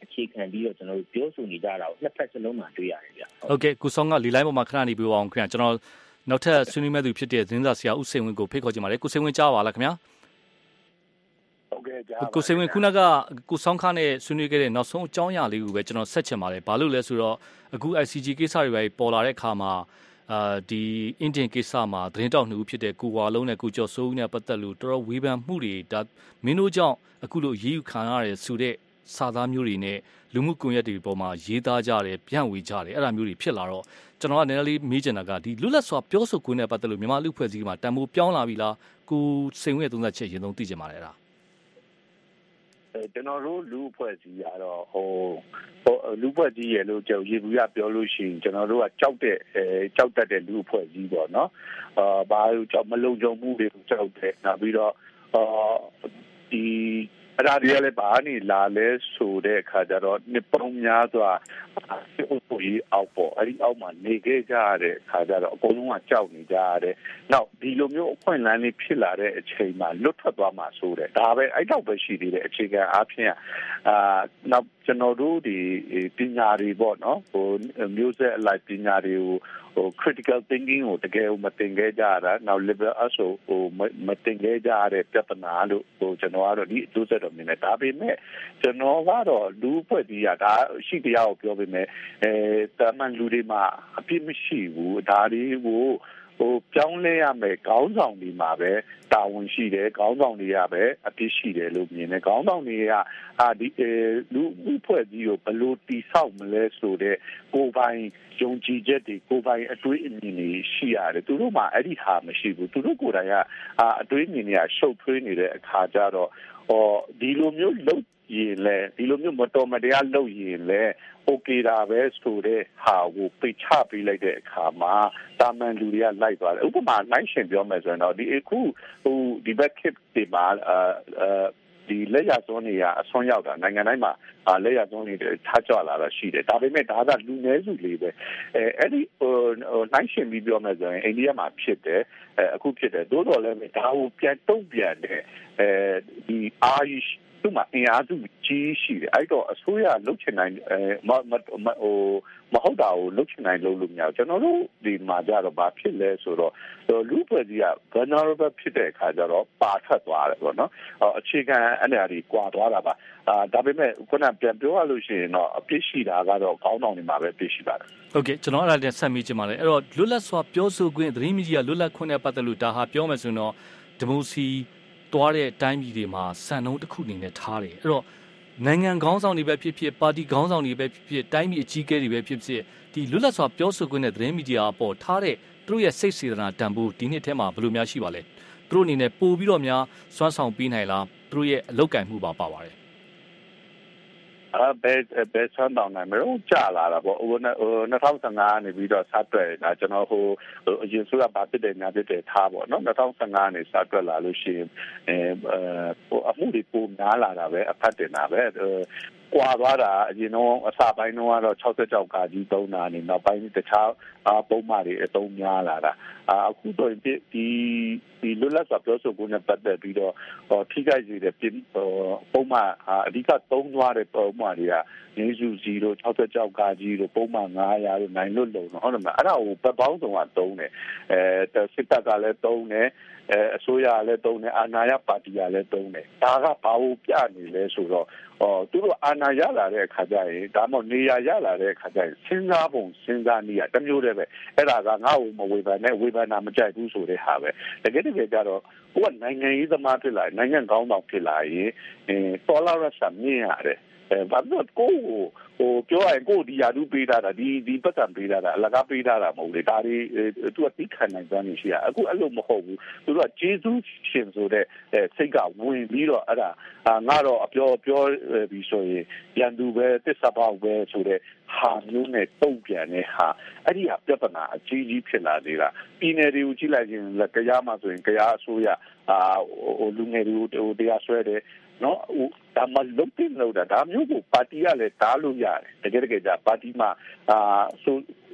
အခြေခံပြီးတော့ကျွန်တော်တို့ပြောဆိုနေကြတာကိုနှစ်ဖက်စလုံးမှာတွေ့ရတယ်ဗျဟုတ်ကဲ့ကိုဆောင်ကလီလိုင်းပေါ်မှာခဏနေပြအောင်ခင်ဗျာကျွန်တော်နောက်ထပ်ဆွေးနွေးမဲ့သူဖြစ်တဲ့သတင်းစာဆရာဦးစိန်ဝင်းကိုဖိတ်ခေါ်ချင်ပါတယ်ကိုစိန်ဝင်းကြားပါလားခင်ဗျာဟုတ်ကဲ့ကြားပါကိုစိန်ဝင်းခုနကကိုဆောင်ခနဲ့ဆွေးနွေးခဲ့တဲ့နောက်ဆုံးအကြောင်းအရာလေးကိုပဲကျွန်တော်ဆက်ချင်ပါတယ်ဘာလို့လဲဆိုတော့အခု ICG ကိစ္စတွေပဲပေါ်လာတဲ့အခါမှာဒီအင်ဂျင်ကိစ္စမှာသတင်းတောက်နှစ်ဦးဖြစ်တဲ့ကိုဝါလုံးနဲ့ကိုကျော်စိုးဦးနဲ့ပတ်သက်လို့တော်တော်ဝေဖန်မှုတွေဒါမင်းတို့ကြောင့်အခုလိုရေးယူခံရတဲ့ဆိုတဲ့စာသားမျိုးတွေနဲ့လူမှုကွန်ရက်တွေပေါ်မှာရေးသားကြတယ်ပြန့်ဝေကြတယ်အဲ့ဒါမျိုးတွေဖြစ်လာတော့ကျွန်တော်ကနည်းနည်းလေးမေးချင်တာကဒီလွတ်လပ်စွာပြောဆိုခွင့်နဲ့ပတ်သက်လို့မြန်မာလူဖွဲ့စည်းမှာတန်ဖိုးပြောင်းလာပြီလားကိုစိန်ဝင်းရဲ့သုံးသပ်ချက်ရင်ဆုံးသိချင်ပါတယ်အဲ့ဒါကျွန်တော်တို့လူဖွဲ့စည်းရတော့လူဖွဲ့စည်းရလို့ကြောက်ရေဘူးရပြောလို့ရှိရင်ကျွန်တော်တို့ကကြောက်တတ်တဲ့လူဖွဲ့စည်းပေါ့နော်ဘာလို့ကြောက်မလုံခြုံမှုတွေကိုကြောက်တယ်နောက်ပြီးတော့ဒီအဲ့ဒါတွေကလည်းဘာနေလာလဲဆိုတဲ့အခါကျတော့နှစ်ပေါင်းများစွာအုပ်စုကြီးအောက်ပေါ့အဲ့ဒီအောက်မှာနေခဲ့ကြရတဲ့အခါကျတော့အကုန်လုံးကကြောက်နေကြရတယ်။နောက်ဒီလိုမျိုးအခွင့်အလမ်းလေးဖြစ်လာတဲ့အချိန်မှာလွတ်ထွက်သွားမှာဆိုတဲ့ဒါပဲအဲ့တော့ပဲရှိသေးတယ်အခြေခံအားဖြင့်နောက်ကျွန်တော်တို့ဒီပညာတွေပေါ့နော်မျိုးဆက်အလိုက်ပညာတွေကိုcritical thinking ကိုတကယ်မသင်ခဲ့ကြတာနောက် liberal arts ကိုမသင်ခဲ့ကြတဲ့ပြဿနာလို့ကျွန်တော်ကတော့ဒီအကျိုးဆက်တော်မြင်တယ်ဒါပေမဲ့ကျွန်တော်ကတော့လူဖွဲ့စည်းရဒါရှိတရားကိုပြောပေမဲ့တာမန်လူတွေမှာအပြစ်မရှိဘူးဒါတွေကိုပြောင်းလဲရမယ်ခေါင်းဆောင်တွေမှာပဲတာဝန်ရှိတယ်ခေါင်းဆောင်တွေကပဲအပြစ်ရှိတယ်လို့မြင်တယ်ခေါင်းဆောင်တွေကဒီလူဖွဲ့စည်းကိုဘယ်လိုတိဆောက်မလဲဆိုတဲ့ကိုယ်ပိုင်ယုံကြည်ချက်တွေကိုယ်ပိုင်အတွေးအမြင်တွေရှိရတယ်သူတို့မှာအဲ့ဒီဟာမရှိဘူးသူတို့ကိုယ်တိုင်ကအတွေးအမြင်တွေကရှုပ်ထွေးနေတဲ့အခါကျတော့ဒီလိုမျိုးလုပ်ရင်လဲဒီလိုမျိုးမတော်မတရားလုပ်ရင်လဲโอเคတာပဲဆိုတဲ့ဟာကိုပိတ်ချပေးလိုက်တဲ့အခါမှာတာမန်လူတွေကလိုက်သွားတယ်ဥပမာနိုင်ရှင်ပြောမယ်ဆိုရင်တော့ဒီအခုဒီဘက်ခစ်တွေမှာဒီလက်ရစွန်းတွေကအဆွမ်းရောက်တာနိုင်ငံတိုင်းမှာလက်ရစွန်းတွေထားကြလာတာရှိတယ်ဒါပေမဲ့ဒါကလူနည်းစုလေးပဲအဲ့ဒီနိုင်ရှင်ပြီးပြောမယ်ဆိုရင်အိန္ဒိယမှာဖြစ်တယ်အခုဖြစ်တယ်သို့တော်လည်းဒါကိုပြန်တုံ့ပြန်တဲ့ဒီအာယုသူ့မှာအင်အားစုကြီးရှိတယ်အဲ့တော့အစိုးရလှုပ်ချင်နိုင်မဟုတ်တာကိုလှုပ်ချင်နိုင်လို့မရဘူးကျွန်တော်တို့ဒီမှာကြတော့ဘာဖြစ်လဲဆိုတော့လူဖွဲ့စည်းက vulnerable ဖြစ်တဲ့အခါကျတော့ပါထွက်သွားတယ်ပေါ့နော်အခြေခံအနေအထားကွာသွားတာပါဒါပေမဲ့ခုနပြန်ပြောရလို့ရှိရင်တော့အပြစ်ရှိတာကတော့ခေါင်းဆောင်တွေမှာပဲပြစ်ရှိပါတယ်ဟုတ်ကဲ့ကျွန်တော်အဲ့ဒါနဲ့ဆက်မိချင်ပါတယ်အဲ့တော့လွတ်လပ်စွာပြောဆိုခွင့်သတင်းမီဒီယာလွတ်လပ်ခွင့်နဲ့ပတ်သက်လို့ဒါဟာပြောမယ်ဆိုရင်တော့ဒီမိုစီသွားတဲ့တိုင်းပြည်တွေမှာစံနှုန်းတစ်ခုအနေနဲ့ထားတယ်အဲ့တော့နိုင်ငံခေါင်းဆောင်တွေပဲဖြစ်ဖြစ်ပါတီခေါင်းဆောင်တွေပဲဖြစ်ဖြစ်တိုင်းပြည်အကြီးအကဲတွေပဲဖြစ်ဖြစ်ဒီလွတ်လပ်စွာပြောဆိုခွင့်နဲ့သတင်းမီဒီယာအပေါ်ထားတဲ့သူတို့ရဲ့စိတ်စေတနာတန်ဖိုးဒီနှစ်ထဲမှာဘယ်လိုများရှိပါလဲသူတို့အနေနဲ့ပို့ပြီးတော့များစွမ်းဆောင်ပေးနိုင်လားသူတို့ရဲ့အလုပ်ကိုင်မှုပါပါတယ်ဘယ်ဆန်းတောင်းနိုင်မလို့ကြာလာတာပေါ့2015နေပြီးတော့စတွက်တာကျွန်တော်အရင်ဆိုကဘာဖြစ်တယ်ညာဖြစ်တယ်ထားပေါ့နော်2015နေစတွက်လာလို့ရှိရင်အမှုတွေပုံများလာတာပဲအဖတ်တင်တာပဲကွာသွားတာအရင်တော့အစပိုင်းတော့66ကကြီးသုံးတာနေနောက်ပိုင်းတခြားပုံမှန်တွေအသုံးများလာတာအခုတော့ဒီလွတ်လပ်စွာပြောဆိုခွင့်နဲ့ပတ်သက်ပြီးတော့ထိခိုက်စေတဲ့ပုံမှန်အဓိကသုံးသွားတဲ့ပုံမှန်တွေကနေစုစီတို့66ကကြီးတို့ပုံမှန်900တို့နိုင်လွတ်လုံဟုတ်တယ်မလားအဲ့ဒါကိုပတ်ပေါင်းစုံကသုံးတယ်စစ်တပ်ကလည်းသုံးတယ်အစိုးရလည်းသုံးတယ်အာဏာရပါတီကလည်းသုံးတယ်ဒါကဘာလို့ပြနေလဲဆိုတော့သူတို့အာဏာရလာတဲ့အခါကျရင်ဒါမှမဟုတ်နေရာရလာတဲ့အခါကျရင်စဉ်းစားပုံစဉ်းစားနည်းကတမျိုးတည်းပဲအဲ့ဒါကငါ့ကိုမဝေဖန်နဲ့ဝေဖန်တာမကြိုက်ဘူးဆိုတဲ့ဟာပဲတကယ်ကြတော့ကိုကနိုင်ငံရေးသမားဖြစ်လာရင်နိုင်ငံကောင်းဆောင်ဖြစ်လာရင်တော်လာရဆာမြင်ရတယ်ဘာလို့ကိုပြောရရင်ကိုဒီယာဒူပေးတာဒီပတ်စံပေးတာအလကားပေးတာမဟုတ်လေဒါတွေသူကတိခံနိုင်သွားနေရှိရအခုအဲ့လိုမဟုတ်ဘူးသူကဂျေဇုရှင်ဆိုတဲ့စိတ်ကဝင်ပြီးတော့အဲ့ဒါငါတော့အပြောပြီးဆိုရင်ရန်သူပဲတစ္ဆပေါက်ပဲဆိုတဲ့ဟာမျိုးနဲ့တုံ့ပြန်တဲ့ဟာအဲ့ဒီဟာပြဿနာအကြီးကြီးဖြစ်လာသေးတာပြည်နယ်တွေကိုကြည့်လိုက်ရင်လည်းကြားမှာဆိုရင်ကြားအစိုးရလူငယ်တွေကိုတရားစွဲတယ်နော်ဒါမှလုံးတင်လို့ဒါမျိုးကိုပါတီကလည်းတားလို့ရတယ်တကယ်ကြပါတီမှာဆို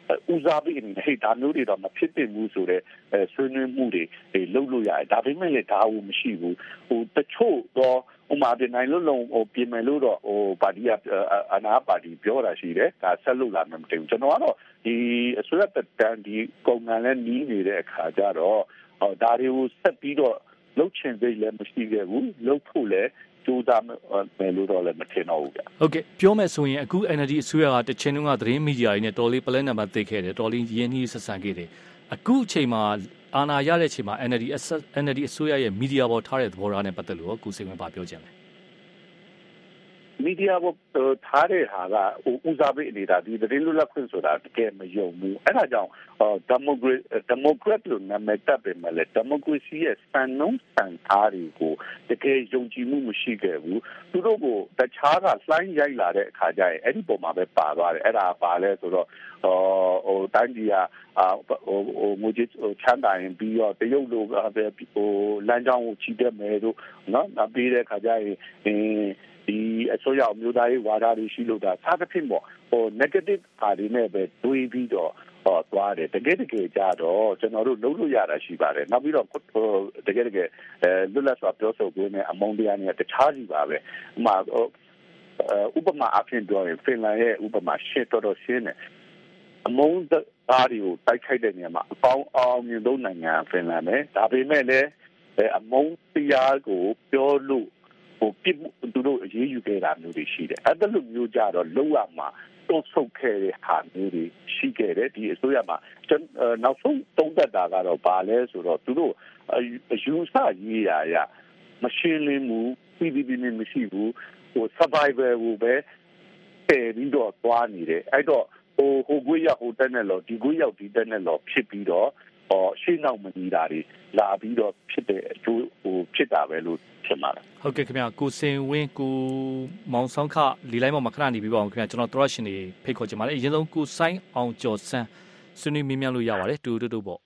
ဦးစားပေးအနေနဲ့ဟဲ့ဒါမျိုးတွေတော့မဖြစ်သင့်ဘူးဆိုတဲ့ဆွေးနွေးမှုတွေလုပ်လို့ရတယ်ဒါပေမဲ့လည်းဒါကိုမရှိဘူးတချို့တော့ဥမာပြနိုင်လို့လုံးပြင်မယ်လို့တော့ပါတီကအနာပါတီပြောတာရှိတယ်ဒါဆက်လုပ်လာမှမသိဘူးကျွန်တော်ကတော့ဒီအစိုးရတက်တန်းဒီကုန်ငံလည်းနီးနေတဲ့အခါကျတော့ဒါတွေကိုဆက်ပြီးတော့လှုပ်ချင်သေးလည်းမရှိခဲ့ဘူးလှုပ်ဖို့လည်းကြိုးစားမယ်လို့တော့လည်းမထင်တော့ဘူးဗျဟုတ်ကဲ့ပြောမယ်ဆိုရင်အခု NLD အစိုးရကတချင်တုန်းကသတင်းမီဒီယာတွေနဲ့တော်လေးပလဲနံပါတ်သိခဲ့တယ်တော်လေးရင်းနှီးဆက်ဆံခဲ့တယ်အခုအချိန်မှာအာဏာရတဲ့အချိန်မှာ NLD အစိုးရရဲ့မီဒီယာပေါ်ထားတဲ့သဘောထားနဲ့ပတ်သက်လို့ကိုစိတ်ဝင်ပါပြောချင်တယ်မီဒီယာပေါ်ထားတဲ့ဟာကဦးစားပေးနေတာဒီသတင်းလွတ်လပ်ခွင့်ဆိုတာတကယ်မယုံဘူးအဲ့ဒါကြောင့်ဒီမိုကရက်လို့နာမည်တပ်ပေမဲ့လည်းဒီမိုကရေစီရဲ့စံနှုန်းစံထားတွေကိုတကယ်ယုံကြည်မှုမရှိခဲ့ဘူးသူတို့ကိုတခြားကလှိုင်းရိုက်လာတဲ့အခါကျရင်အဲ့ဒီပုံမှာပဲပါသွားတယ်အဲ့ဒါပါလဲဆိုတော့တိုင်းပြည်ကငွေကြေးချမ်းသာရင်ပြီးတော့တရုတ်လိုလမ်းကြောင်းကိုချီတက်မယ်တို့နော်နောက်ပြီးတဲ့အခါကျရင်ဒီအစိုးရမျိုးသားရေးဝါဒတွေရှိလို့ဒါစားသဖြင့်ပေါ့negative အားတွေနဲ့ပဲတွေးပြီးတော့သွားတယ်တကယ်ကြတော့ကျွန်တော်တို့လုပ်လို့ရတာရှိပါတယ်နောက်ပြီးတော့တကယ်လွတ်လပ်စွာပြောဆိုခွင့်နဲ့အမုန်းတရားနဲ့တခြားစီပါပဲဥပမာအဖြစ်ပြောရင်ဖင်လန်ရဲ့ဥပမာရှင်းတော်ရှင်းတယ်အမုန်းတရားတွေကိုတိုက်ခိုက်တဲ့နေရာမှာအပေါင်းအောင်မြင်ဆုံးနိုင်ငံဖင်လန်ပဲဒါပေမဲ့လည်းအမုန်းတရားကိုပြောလို့ပြစ်သူတို့အရေးယူခဲ့တာမျိုးတွေရှိတယ်အဲ့ဒါလိုမျိုးကြတော့လောက်ရမှာတော့ဆုတ်ခဲ့တဲ့ဟာမျိုးတွေရှိခဲ့တယ်ဒီအစိုးရမှာနောက်ဆုံးတုံးသက်တာကတော့ဘာလဲဆိုတော့သူတို့အယူဆရေးရမရှင်းလင်းဘူးပြည်မရှိဘူးsurvival ကိုပဲတည်ပြီးတော့သွားနေတယ်အဲ့တော့ဟိုကွေးရောက်ဟိုတက်နဲ့လို့ဒီကွေးရောက်ဒီတက်နဲ့လို့ဖြစ်ပြီးတော့ရှင်းနောက်မညီတာတွေလာပြီးတော့ဖြစ်တဲ့အကျိုးဖြစ်တာပဲလို့ဖြစ်မှာဟုတ်ကဲ့ခင်ဗျာကိုစင်ဝင်းကိုမောင်ဆောင်ခလီလိုက်မှာခဏနေပြီးပါအောင်ခင်ဗျာကျွန်တော်သရရှင်တွေဖိတ်ခေါ်ချင်ပါတယ်အရင်ဆုံးကိုဆိုင်းအောင်ကျော်စန်းဆွေးနွေးမြင်မြန်လို့ရပါတယ်တူပေါ့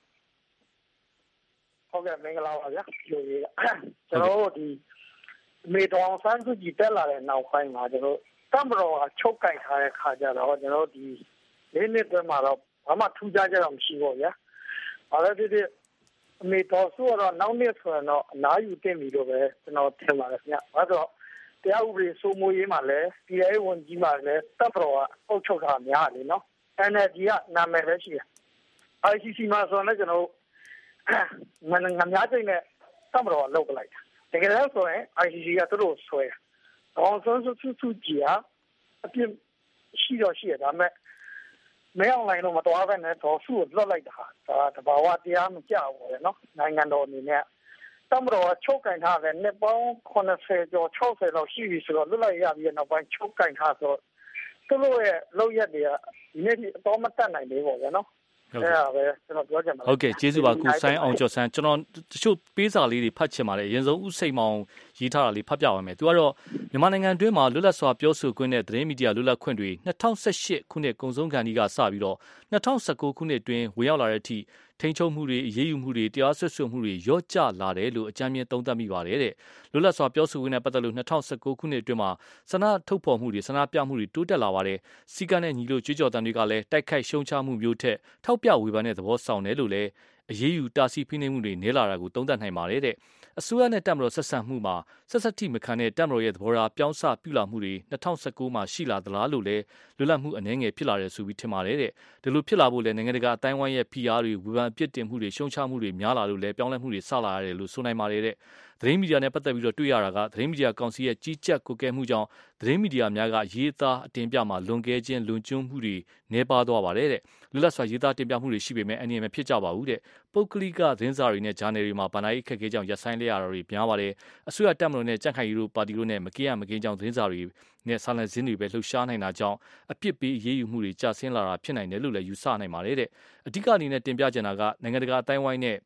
ဟုတ်ကဲ့မင်္ဂလာပါဗျာလူကြီးကကျွန်တော်တို့ဒီမေတော်ဆန်းစုကြည်တက်လာတဲ့နောက်ပိုင်းမှာကျွန်တော်တမတော်ကချုပ်ကြိုက်ထားတဲ့ခါကျတော့ကျွန်တော်ဒီလေးနှစ်အတွင်းမှာတော့ဘာမှထူးခြားကြတော့မရှိဘူးဗျာဘာလဲဒီအမေတော်ဆိုတော့နောက်နှစ်ဆိုတော့အနားယူတင်ပြီလို့ပဲကျွန်တော်ထင်ပါတယ်ခင်ဗျာ။ဘာလို့တရားဥပဒေစိုးမိုးရေးမှာလည်းတရားဝန်ကြီးမှာလည်းတပ်တော်ကအုပ်ချုပ်တာများတယ်နော်။ NLD ကနာမည်ပဲရှိတယ်။ ICC မှာဆိုတော့ကျွန်တော်ငများစိတ်နဲ့တပ်တော်ကလုပ်ပလိုက်တာ။တကယ်လို့ဆိုရင် ICC ကသူတို့ဆွဲတာ။အောင်ဆန်းစုကြည်ကအပြစ်ရှိတော့ရှိရဒါပေမဲ့မင်းအောင်လိုင်းတော့မတော်ဘဲနဲ့တော့စုကိုလွတ်လိုက်တာဒါတဘာဝတရားမကြောက်ဘူးလေနော်နိုင်ငံတော်အနေနဲ့တမတော်ချုပ်ကင်ထားတယ်နှစ်ပေါင်း80ကျော်60လောက်ရှိပြီဆိုတော့လွတ်လိုက်ရပြီးနောက်ပိုင်းချုပ်ကင်ထားဆိုသူတို့ရဲ့လောက်ရက်တွေကဒီနေ့အတော်မတက်နိုင်သေးဘူးဗျာနော်အဲ့ဒါပဲကျွန်တော်ပြောချင်ပါတယ်ဟုတ်ကဲ့ကျေးဇူးပါကိုဆိုင်းအောင်ကျော်ဆန်းကျွန်တော်တချို့ပေးစာလေးတွေဖတ်ချင်ပါတယ်အရင်ဆုံးဥစိန်မောင်ရေးထားတာလေးဖတ်ပြပါမယ်သူကတော့မြန်မာနိုင်ငံအတွင်းမှာလွတ်လပ်စွာပြောဆိုခွင့်နဲ့သတင်းမီဒီယာလွတ်လပ်ခွင့်တွေ2018ခုနှစ်ကုန်ဆုံးခါနီးကစပြီးတော့2019ခုနှစ်အတွင်းဝင်ရောက်လာတဲ့အထိထိန်းချုပ်မှုတွေအရေးယူမှုတွေတရားစွဲဆိုမှုတွေရော့ကျလာတယ်လို့အကြမ်းမြင်သုံးသပ်မိပါတယ်တဲ့လွတ်လပ်စွာပြောဆိုခွင့်နဲ့ပတ်သက်လို့2019ခုနှစ်အတွင်းမှာဆန္ဒထုတ်ဖော်မှုတွေဆန္ဒပြမှုတွေတိုးတက်လာပါတယ်စီကံနဲ့ညီလို့ကြွေးကြော်တန်တွေကလည်းတိုက်ခိုက်ရှုံချမှုမျိုးထက်ထောက်ပြဝေဖန်တဲ့သဘောဆောင်တယ်လို့လည်းအရေးယူတာစီဖိနှိပ်မှုတွေနည်းလာတာကိုသုံးသပ်နိုင်ပါတယ်တဲ့အစိုးရနဲ့တပ်မတော်ဆက်ဆံမှုမှာဆက်စပ်ထိမခံတဲ့တပ်မတော်ရဲ့သဘောထားပြောင်းစပြုလာမှုတွေ2019မှာရှိလာသလားလို့လည်းလွတ်လပ်မှုအနှဲငယ်ဖြစ်လာတယ်ဆိုပြီးထင်ပါတယ်တဲ့ဒီလိုဖြစ်လာဖို့လည်းနိုင်ငံတကာအတိုင်းဝိုင်းရဲ့ဖိအားတွေဝေဖန်အပြစ်တင်မှုတွေရှုံချမှုတွေများလာလို့လည်းပြောင်းလဲမှုတွေစလာရတယ်လို့ဆိုနိုင်ပါတယ်တဲ့သတင်းမီဒီယာနဲ့ပတ်သက်ပြီးတော့တွေ့ရတာကသတင်းမီဒီယာကောင်စီရဲ့ကြီးကြပ်ကွပ်ကဲမှုကြောင့်သတင်းမီဒီယာများကရေးသားအတင်ပြမှာလွန်ကဲခြင်းလွန်ကျွန်းမှုတွေနှဲပါသွားပါတယ်တဲ့လွတ်လပ်စွာရေးသားတင်ပြမှုတွေရှိပေမဲ့အနေနဲ့မဖြစ်ကြပါဘူးတဲ့ပုဂ္ဂလိကသတင်းစာတွေနဲ့ဂျာနယ်တွေမှာဗဏ္ဍာရေးအခက်အခဲကြောင့်ရပ်ဆိုင်းလိုက်ရတာတွေများပါတယ်အစိုးရတပ်မတော်နဲ့ကြံ့ခိုင်ရေးတို့ပါတီတို့နဲ့မကင်းရမကင်းကြောင့်သတင်းစာတွေနဲ့ဆာလန်စင်းတွေပဲလှုပ်ရှားနိုင်တာကြောင့်အပြစ်ပေးအရေးယူမှုတွေကျဆင်းလာတာဖြစ်နိုင်တယ်လို့လည်းယူဆနိုင်ပါတယ်တဲ့အဓိကအနေနဲ့တင်ပြချင်တာကနိုင်ငံတကာအတိုင်းဝိုင်းနဲ့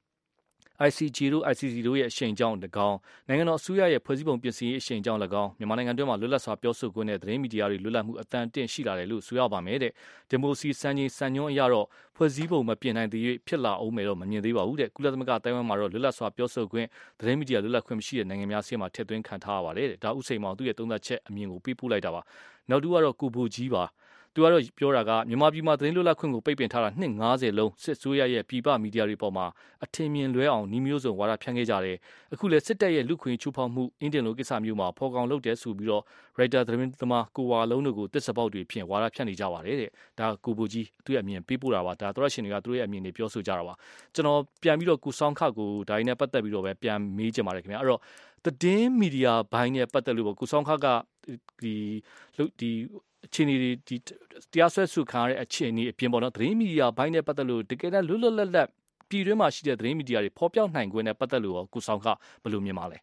ICJ တို့ ICC တို့ရဲ့အရှိန်ကြောင့်၎င်းနိုင်ငံတော်အစိုးရရဲ့ဖွဲ့စည်းပုံပြင်ဆင်ရေးအရှိန်ကြောင့်၎င်းမြန်မာနိုင်ငံတွင်းမှာလွတ်လပ်စွာပြောဆိုခွင့်နဲ့သတင်းမီဒီယာတွေလွတ်လပ်မှုအသံတင့်ရှိလာတယ်လို့ဆိုရပါမယ်တဲ့ဒီမိုစီစံချိန်စံညွှန်းအရတော့ဖွဲ့စည်းပုံမပြင်နိုင်သေး၍ဖြစ်လာအောင်မယ်တော့မမြင်သေးပါဘူးတဲ့ကုလသမဂ္ဂတိုင်းဝမ်မှာတော့လွတ်လပ်စွာပြောဆိုခွင့်သတင်းမီဒီယာလွတ်လပ်ခွင့်မရှိတဲ့နိုင်ငံများဆီမှာထည့်သွင်းခံထားရပါတယ်တဲ့ဒါဥစိန်မောင်သူ့ရဲ့သုံးသပ်ချက်အမြင်ကိုပြပို့လိုက်တာပါနောက်တူကတော့ကိုဘူကြီးပါသူကတော့ပြောတာကမြန်မာပြည်မှာသတင်းလွတ်လပ်ခွင့်ကိုပိတ်ပင်ထားတာနှစ်90လုံးစစ်ဆိုးရရဲ့ပြည်ပမီဒီယာတွေပေါ်မှာအထင်မြင်လွဲအောင်နှီးမျိုးစုံဝါဒဖြန့်ခဲ့ကြတယ်အခုလည်းစစ်တပ်ရဲ့လူခွင့်ချိုးဖောက်မှုအင်တင်လိုကိစ္စမျိုးမှာဖော်ကောင်လုပ်တယ်ဆိုပြီးတော့ writer သတင်းသမားကိုဝါလုံးတို့ကိုတစ်စပေါက်တွေဖြင့်ဝါဒဖြန့်နေကြပါတယ်တဲ့ဒါကိုဘူကြီးသူ့ရဲ့အမြင်ပေးပို့တာပါဒါသောရရှင်တွေကသူတို့ရဲ့အမြင်တွေပြောဆိုကြတာပါကျွန်တော်ပြန်ပြီးတော့ကိုစောင်းခကိုဒါရင်းနဲ့ပတ်သက်ပြီးတော့ပဲပြန်မေးချင်ပါတယ်ခင်ဗျာအဲ့တော့သတင်းမီဒီယာဘိုင်းနဲ့ပတ်သက်လို့ကိုစောင်းခကဒီအခြေအနေဒီတရားစွဲဆိုခံရတဲ့အခြေအနေအပြင်ပေါ့နော်သတင်းမီဒီယာဘိုင်းနဲ့ပတ်သက်လို့တကယ်လွတ်လွတ်လပ်လပ်ပြည်တွင်းမှာရှိတဲ့သတင်းမီဒီယာတွေဖော်ပြနိုင်ခွင့်နဲ့ပတ်သက်လို့ကိုဆောင်ခဘယ်လိုမြင်ပါလဲ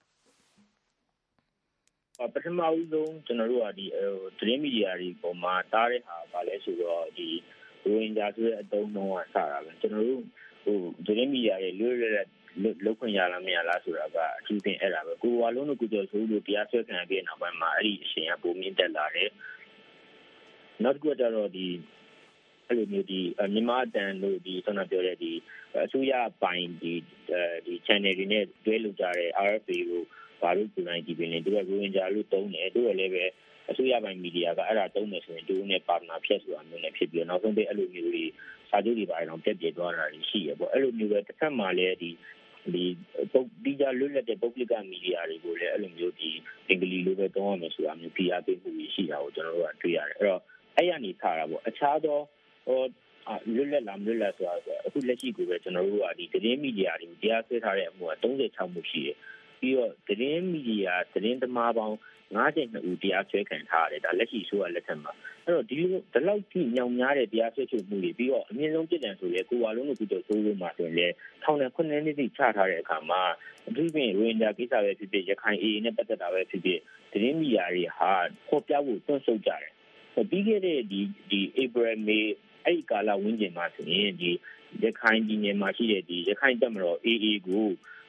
ပထမဦးဆုံးကျွန်တော်တို့ကဒီသတင်းမီဒီယာတွေပေါ်မှာတားတဲ့ဟာပါလဲဆိုတော့ဒီရိုဟင်ဂျာဆိုတဲ့အသုံးနှုန်းကစတာပဲကျွန်တော်တို့သတင်းမီဒီယာတွေလွတ်လွတ်လပ်လောက်ခွင့်ရလားမရလားဆိုတာကအထူးသဖြင့်အဲ့ဒါပဲကိုဝါလုံးတို့ကိုကျော်စိုးလို့တရားစွဲခံရပြီးနောက်ပိုင်းမှာအဲ့ဒီအရှင်ကပုံမြင့်တက်လာတယ်နောက်တစ်ခုကတော့ဒီအဲ့လိုမျိုးဒီမြန်မာတန်တို့ဒီဆောနာပြောတဲ့ဒီအစိုးရပိုင်ဒီ channel တွေနဲ့တွဲလုပ်ကြတဲ့ RFA ကိုဘာလို့ပုံနိုင်ဒီပင်လဲသူကရိုဟင်ဂျာလို့တုံးတယ်သူကလည်းပဲအစိုးရပိုင်မီဒီယာကအဲ့ဒါတုံးတယ်ဆိုရင်သူတို့နဲ့ပါတနာဖြတ်ဆိုတာမျိုးနဲ့ဖြစ်ပြီးနောက်ဆုံးပဲအဲ့လိုမျိုးတွေစာချုပ်တွေပါအောင်ပြည့်ပြည့်သွားတာရှိရပေါ့အဲ့လိုမျိုးပဲတစ်ခါမှလည်းဒီပုတ်ကြလွတ်လပ်တဲ့ပုဂ္ဂလိကမီဒီယာတွေကိုလည်းအဲ့လိုမျိုးဒီအင်္ဂလိပ်လိုပဲတောင်းရမယ်ဆိုတာမျိုးပြအားပေးမှုရှိတာကိုကျွန်တော်တို့ကတွေ့ရတယ်အဲ့တော့အဲ့ရနေထားတာပေါ့အခြားသောလွတ်လပ်လားမလွတ်လပ်ဆိုတာအခုလက်ရှိကိုပဲကျွန်တော်တို့ကဒီသတင်းမီဒီယာတွေကိုတရားစွဲထားတဲ့အမှုက36မှုရှိတယ်ပြီးတော့သတင်းမီဒီယာသတင်းသမားပေါင်း52ဦးတရားစွဲခံထားရတယ်ဒါလက်ရှိဆိုရလက်ထက်မှာအဲ့တော့ဒီလောက်ကြီးညောင်များတဲ့တရားစွဲချုပ်မှုတွေပြီးတော့အမြင့်ဆုံးပြည်တံဆိုရဲကိုဝါလုံးတို့ကတော့ဆိုးလို့မှဆိုရင်လေထောင်နဲ့9နှစ်တိချထားတဲ့အခါမှာအထူးဖြင့်ရိုဟင်ဂျာကိစ္စပဲဖြစ်ဖြစ်ရခိုင် AA နဲ့ပတ်သက်တာပဲဖြစ်ဖြစ်သတင်းမီဒီယာတွေဟာပေါ်ပြဖို့တွန့်ဆုတ်ကြတယ်ပြီးခဲ့တဲ့ဒီ April May အဲ့ဒီကာလဝန်းကျင်မှာဆိုရင်ဒီရခိုင်ပြည်နယ်မှာရှိတဲ့ဒီရခိုင်တပ်မတော် AA ကို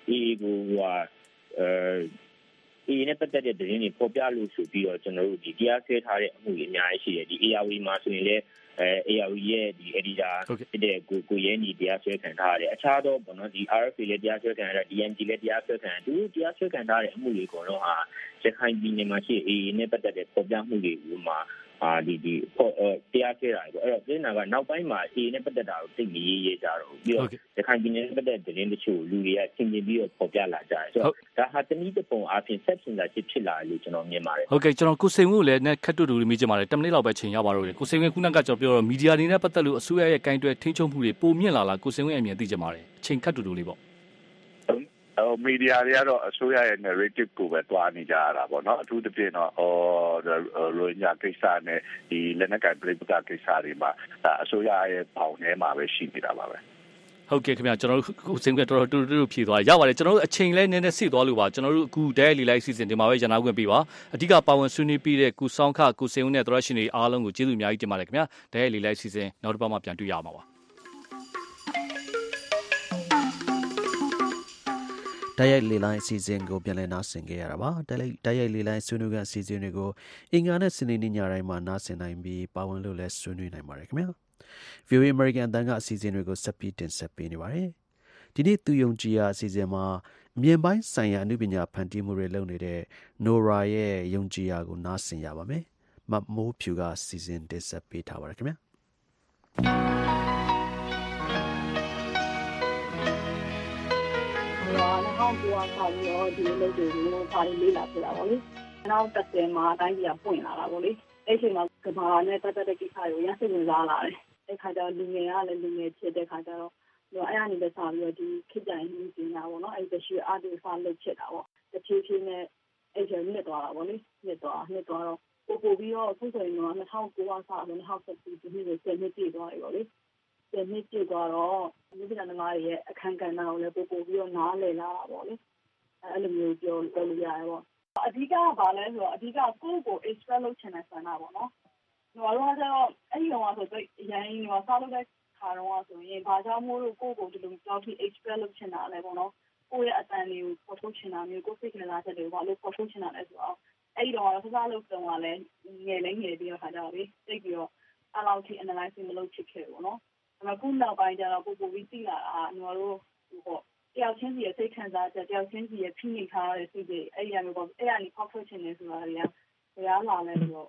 AA နဲ့ပတ်သက်တဲ့သတင်းတွေပေါ်ပြလို့ဆိုပြီးတော့ကျွန်တော်တို့ဒီတရားစွဲထားတဲ့အမှုတွေအများကြီးရှိတယ်ဒီ ARV မှာဆိုရင်လည်းARV ရဲ့ဒီ editor ဖြစ်တဲ့ကိုရဲညီတရားစွဲခံထားရတယ်အခြားသောပေါ့နော်ဒီ RFA လည်းတရားစွဲခံရတာ DMG လည်းတရားစွဲခံရသူတရားစွဲခံထားတဲ့အမှုတွေကတော့ဟာရခိုင်ပြည်နယ်မှာရှိ AA နဲ့ပတ်သက်တဲ့ပေါ်ပြမှုတွေမှာဒီတရားစွဲတာပေါ့အဲ့တော့ဒီနာကနောက်ပိုင်းမှာ AA နဲ့ပတ်သက်တာကိုသိနေရေးကြတော့ပြီးတော့ရခိုင်ပြည်နယ်နဲ့ပတ်သက်တဲ့သတင်းတချို့လူတွေကသင်ကျင်ပြီးတော့ပေါ်ပြလာကြတယ်ဆိုတော့ဒါဟာတနည်းတစ်ပုံအပြင်ဆက်ရှင်တာဖြစ်လာလို့ကျွန်တော်မြင်ပါတယ်ဟုတ်ကဲ့ကျွန်တော်ကိုစိန်ဝင်းကိုလည်းနဲ့ခက်တူတူလေးမိချင်ပါတယ်10မိနစ်လောက်ပဲချိန်ရပါတော့တယ်ကိုစိန်ဝင်းခုနကကျွန်တော်ပြောတော့မီဒီယာတွေနဲ့ပတ်သက်လို့အစိုးရရဲ့ကင်တွယ်ထိန်းချုပ်မှုတွေပိုမြင့်လာလားကိုစိန်ဝင်းအမြင်သိချင်ပါတယ်အချိန်ခက်တူတူလေးပေါ့မီဒီယာတွေကတော့အစိုးရရဲ့ narrative ကိုပဲတွားနေကြရတာပေါ့နော်အထူးသဖြင့်တော့ရိုဟင်ဂျာကိစ္စနဲ့ဒီလက်နက်ကိုင်ပြည်ပကိစ္စတွေမှာအစိုးရရဲ့ပေါင်ထဲမှာပဲရှိနေတာပါပဲဟုတ်ကဲ့ခင်ဗျာကျွန်တော်တို့ကိုစင်ကတော်တော်တူတူဖြေသွားရပါတယ်ကျွန်တော်တို့အချိန်လဲနည်းနည်းဆိတ်သွားလို့ပါကျွန်တော်တို့အခုဒဲလီလိုက်စီစဉ်ဒီမှာပဲရန်နာခွင့်ပေးပါအဓိကပါဝင်ဆွေးနွေးပြီးတဲ့ကိုဆောင်ခကိုစင်ဦးနဲ့တော်ရရှင်တွေအားလုံးကိုကျေးဇူးအများကြီးတင်ပါတယ်ခင်ဗျာဒဲလီလိုက်စီစဉ်နောက်တစ်ပတ်မှပြန်တွေ့ရမှာပါတိုက်ရိုက်လေလိုင်းအစီအစဉ်ကိုပြန်လည်နားဆင်ခဲ့ရတာပါတိုက်ရိုက်လေလိုင်းဆွေးနွေးကအစီအစဉ်တွေကိုအင်္ဂါနဲ့စနေနေ့ညတိုင်းမှာနားဆင်နိုင်ပြီးပါဝင်လို့လည်းဆွေးနွေးနိုင်ပါတယ်ခင်ဗျာ VOA American အသံကအစီအစဉ်တွေကိုဆက်ပြီးတင်ဆက်ပေးနေပါတယ်ဒီနေ့သူယုံကြည်ရာအစီအစဉ်မှာအမြင်ပိုင်းဆိုင်ရာအနုပညာဖန်တီးမှုတွေလုပ်နေတဲ့ Nora ရဲ့ယုံကြည်ရာကိုနားဆင်ရပါမယ်မမိုးဖြူကစီစဉ်တင်ဆက်ပေးထားပါတယ်ခင်ဗျာနောက်ကိုကဆောက်ပြီးတော့ဒီလိုတွေကိုပါရီလေးလာပြတာပေါ့လေနောက်တစ်ဆယ်မှာအတိုင်းကြီးပွင့်လာတာပေါ့လေအဲ့ချိန်မှာကဘာနဲ့တက်တဲ့ကိစ္စကိုရစိတ်ဝင်စားလာတယ်အဲ့ခါကျတော့လူငယ်ကလည်းလူငယ်ဖြစ်တဲ့ခါကျတော့အဲ့အနေနဲ့စားပြီးတော့ဒီခေတ်ကြိုင်မှုပညာပေါ့နော်အဲ့တရှိအားတွေစားလုပ်ဖြစ်တာပေါ့တဖြည်းဖြည်းနဲ့အဲ့ကျမြင့်သွားတာပေါ့လေမြင့်သွားတော့ပို့ပြီးတော့အခုဆိုရင်တော့2009ကစတော့2010ဒီနေ့10နှစ်ပြည့်သွားပြီပေါ့လေ10နှစ်ပြည့်သွားတော့ဒီပြည်နယ်မှာရဲ့အခန်းကဏ္ဍကိုလည်းပို့ပြီးတော့နားလည်လာတာပေါ့လေအဲ့လိုမျိုးပြောလို့ရတယ်ပေါ့အဓိကကဘာလဲဆိုတော့အဓိကကိုယ့်ကို express လုပ်ချင်တဲ့ဆန္ဒပေါ့နော်ကျွန်တော်တို့ကကျတော့အဲ့ဒီတော့ဆိုတော့အရင်ကစားလို့တဲ့ခါတော့ဆိုရင်ဘာကြောင့်မို့လို့ကိုယ့်ကိုဒီလိုကြောက်ပြီး express လုပ်ချင်တာလဲပေါ့နော်ကိုယ့်ရဲ့အတန်တွေကိုပေါ်ထုတ်ချင်တာမျိုးကိုယ်စိတ်ကလေးလာတဲ့တွေကိုဘာလို့ပေါ်ထုတ်ချင်တာလဲဆိုတော့အဲ့ဒီတော့စားလို့တော့လည်းငယ်ပြီးတော့ခါကြတော့လေသိပြီးတော့အဲ့လောက်ထိ analyze မလုပ်ချင်ခဲ့ဘူးနော်အခုနောက်ပိုင်းကျတော့ပို့ပြီးသိလာတာကျွန်တော်တို့ဟိုတယောက်ချင်းစီရဲ့စိတ်ခံစားချက်တယောက်ချင်းစီရဲ့ဖိနှိပ်ထားတဲ့စိတ်တွေအဲ့ဒီမျိုးပေါ့အဲ့ဒါလေးဖောက်ထွက်ခြင်းလဲဆိုတာတွေကဘယ်လာလဲဆိုတော့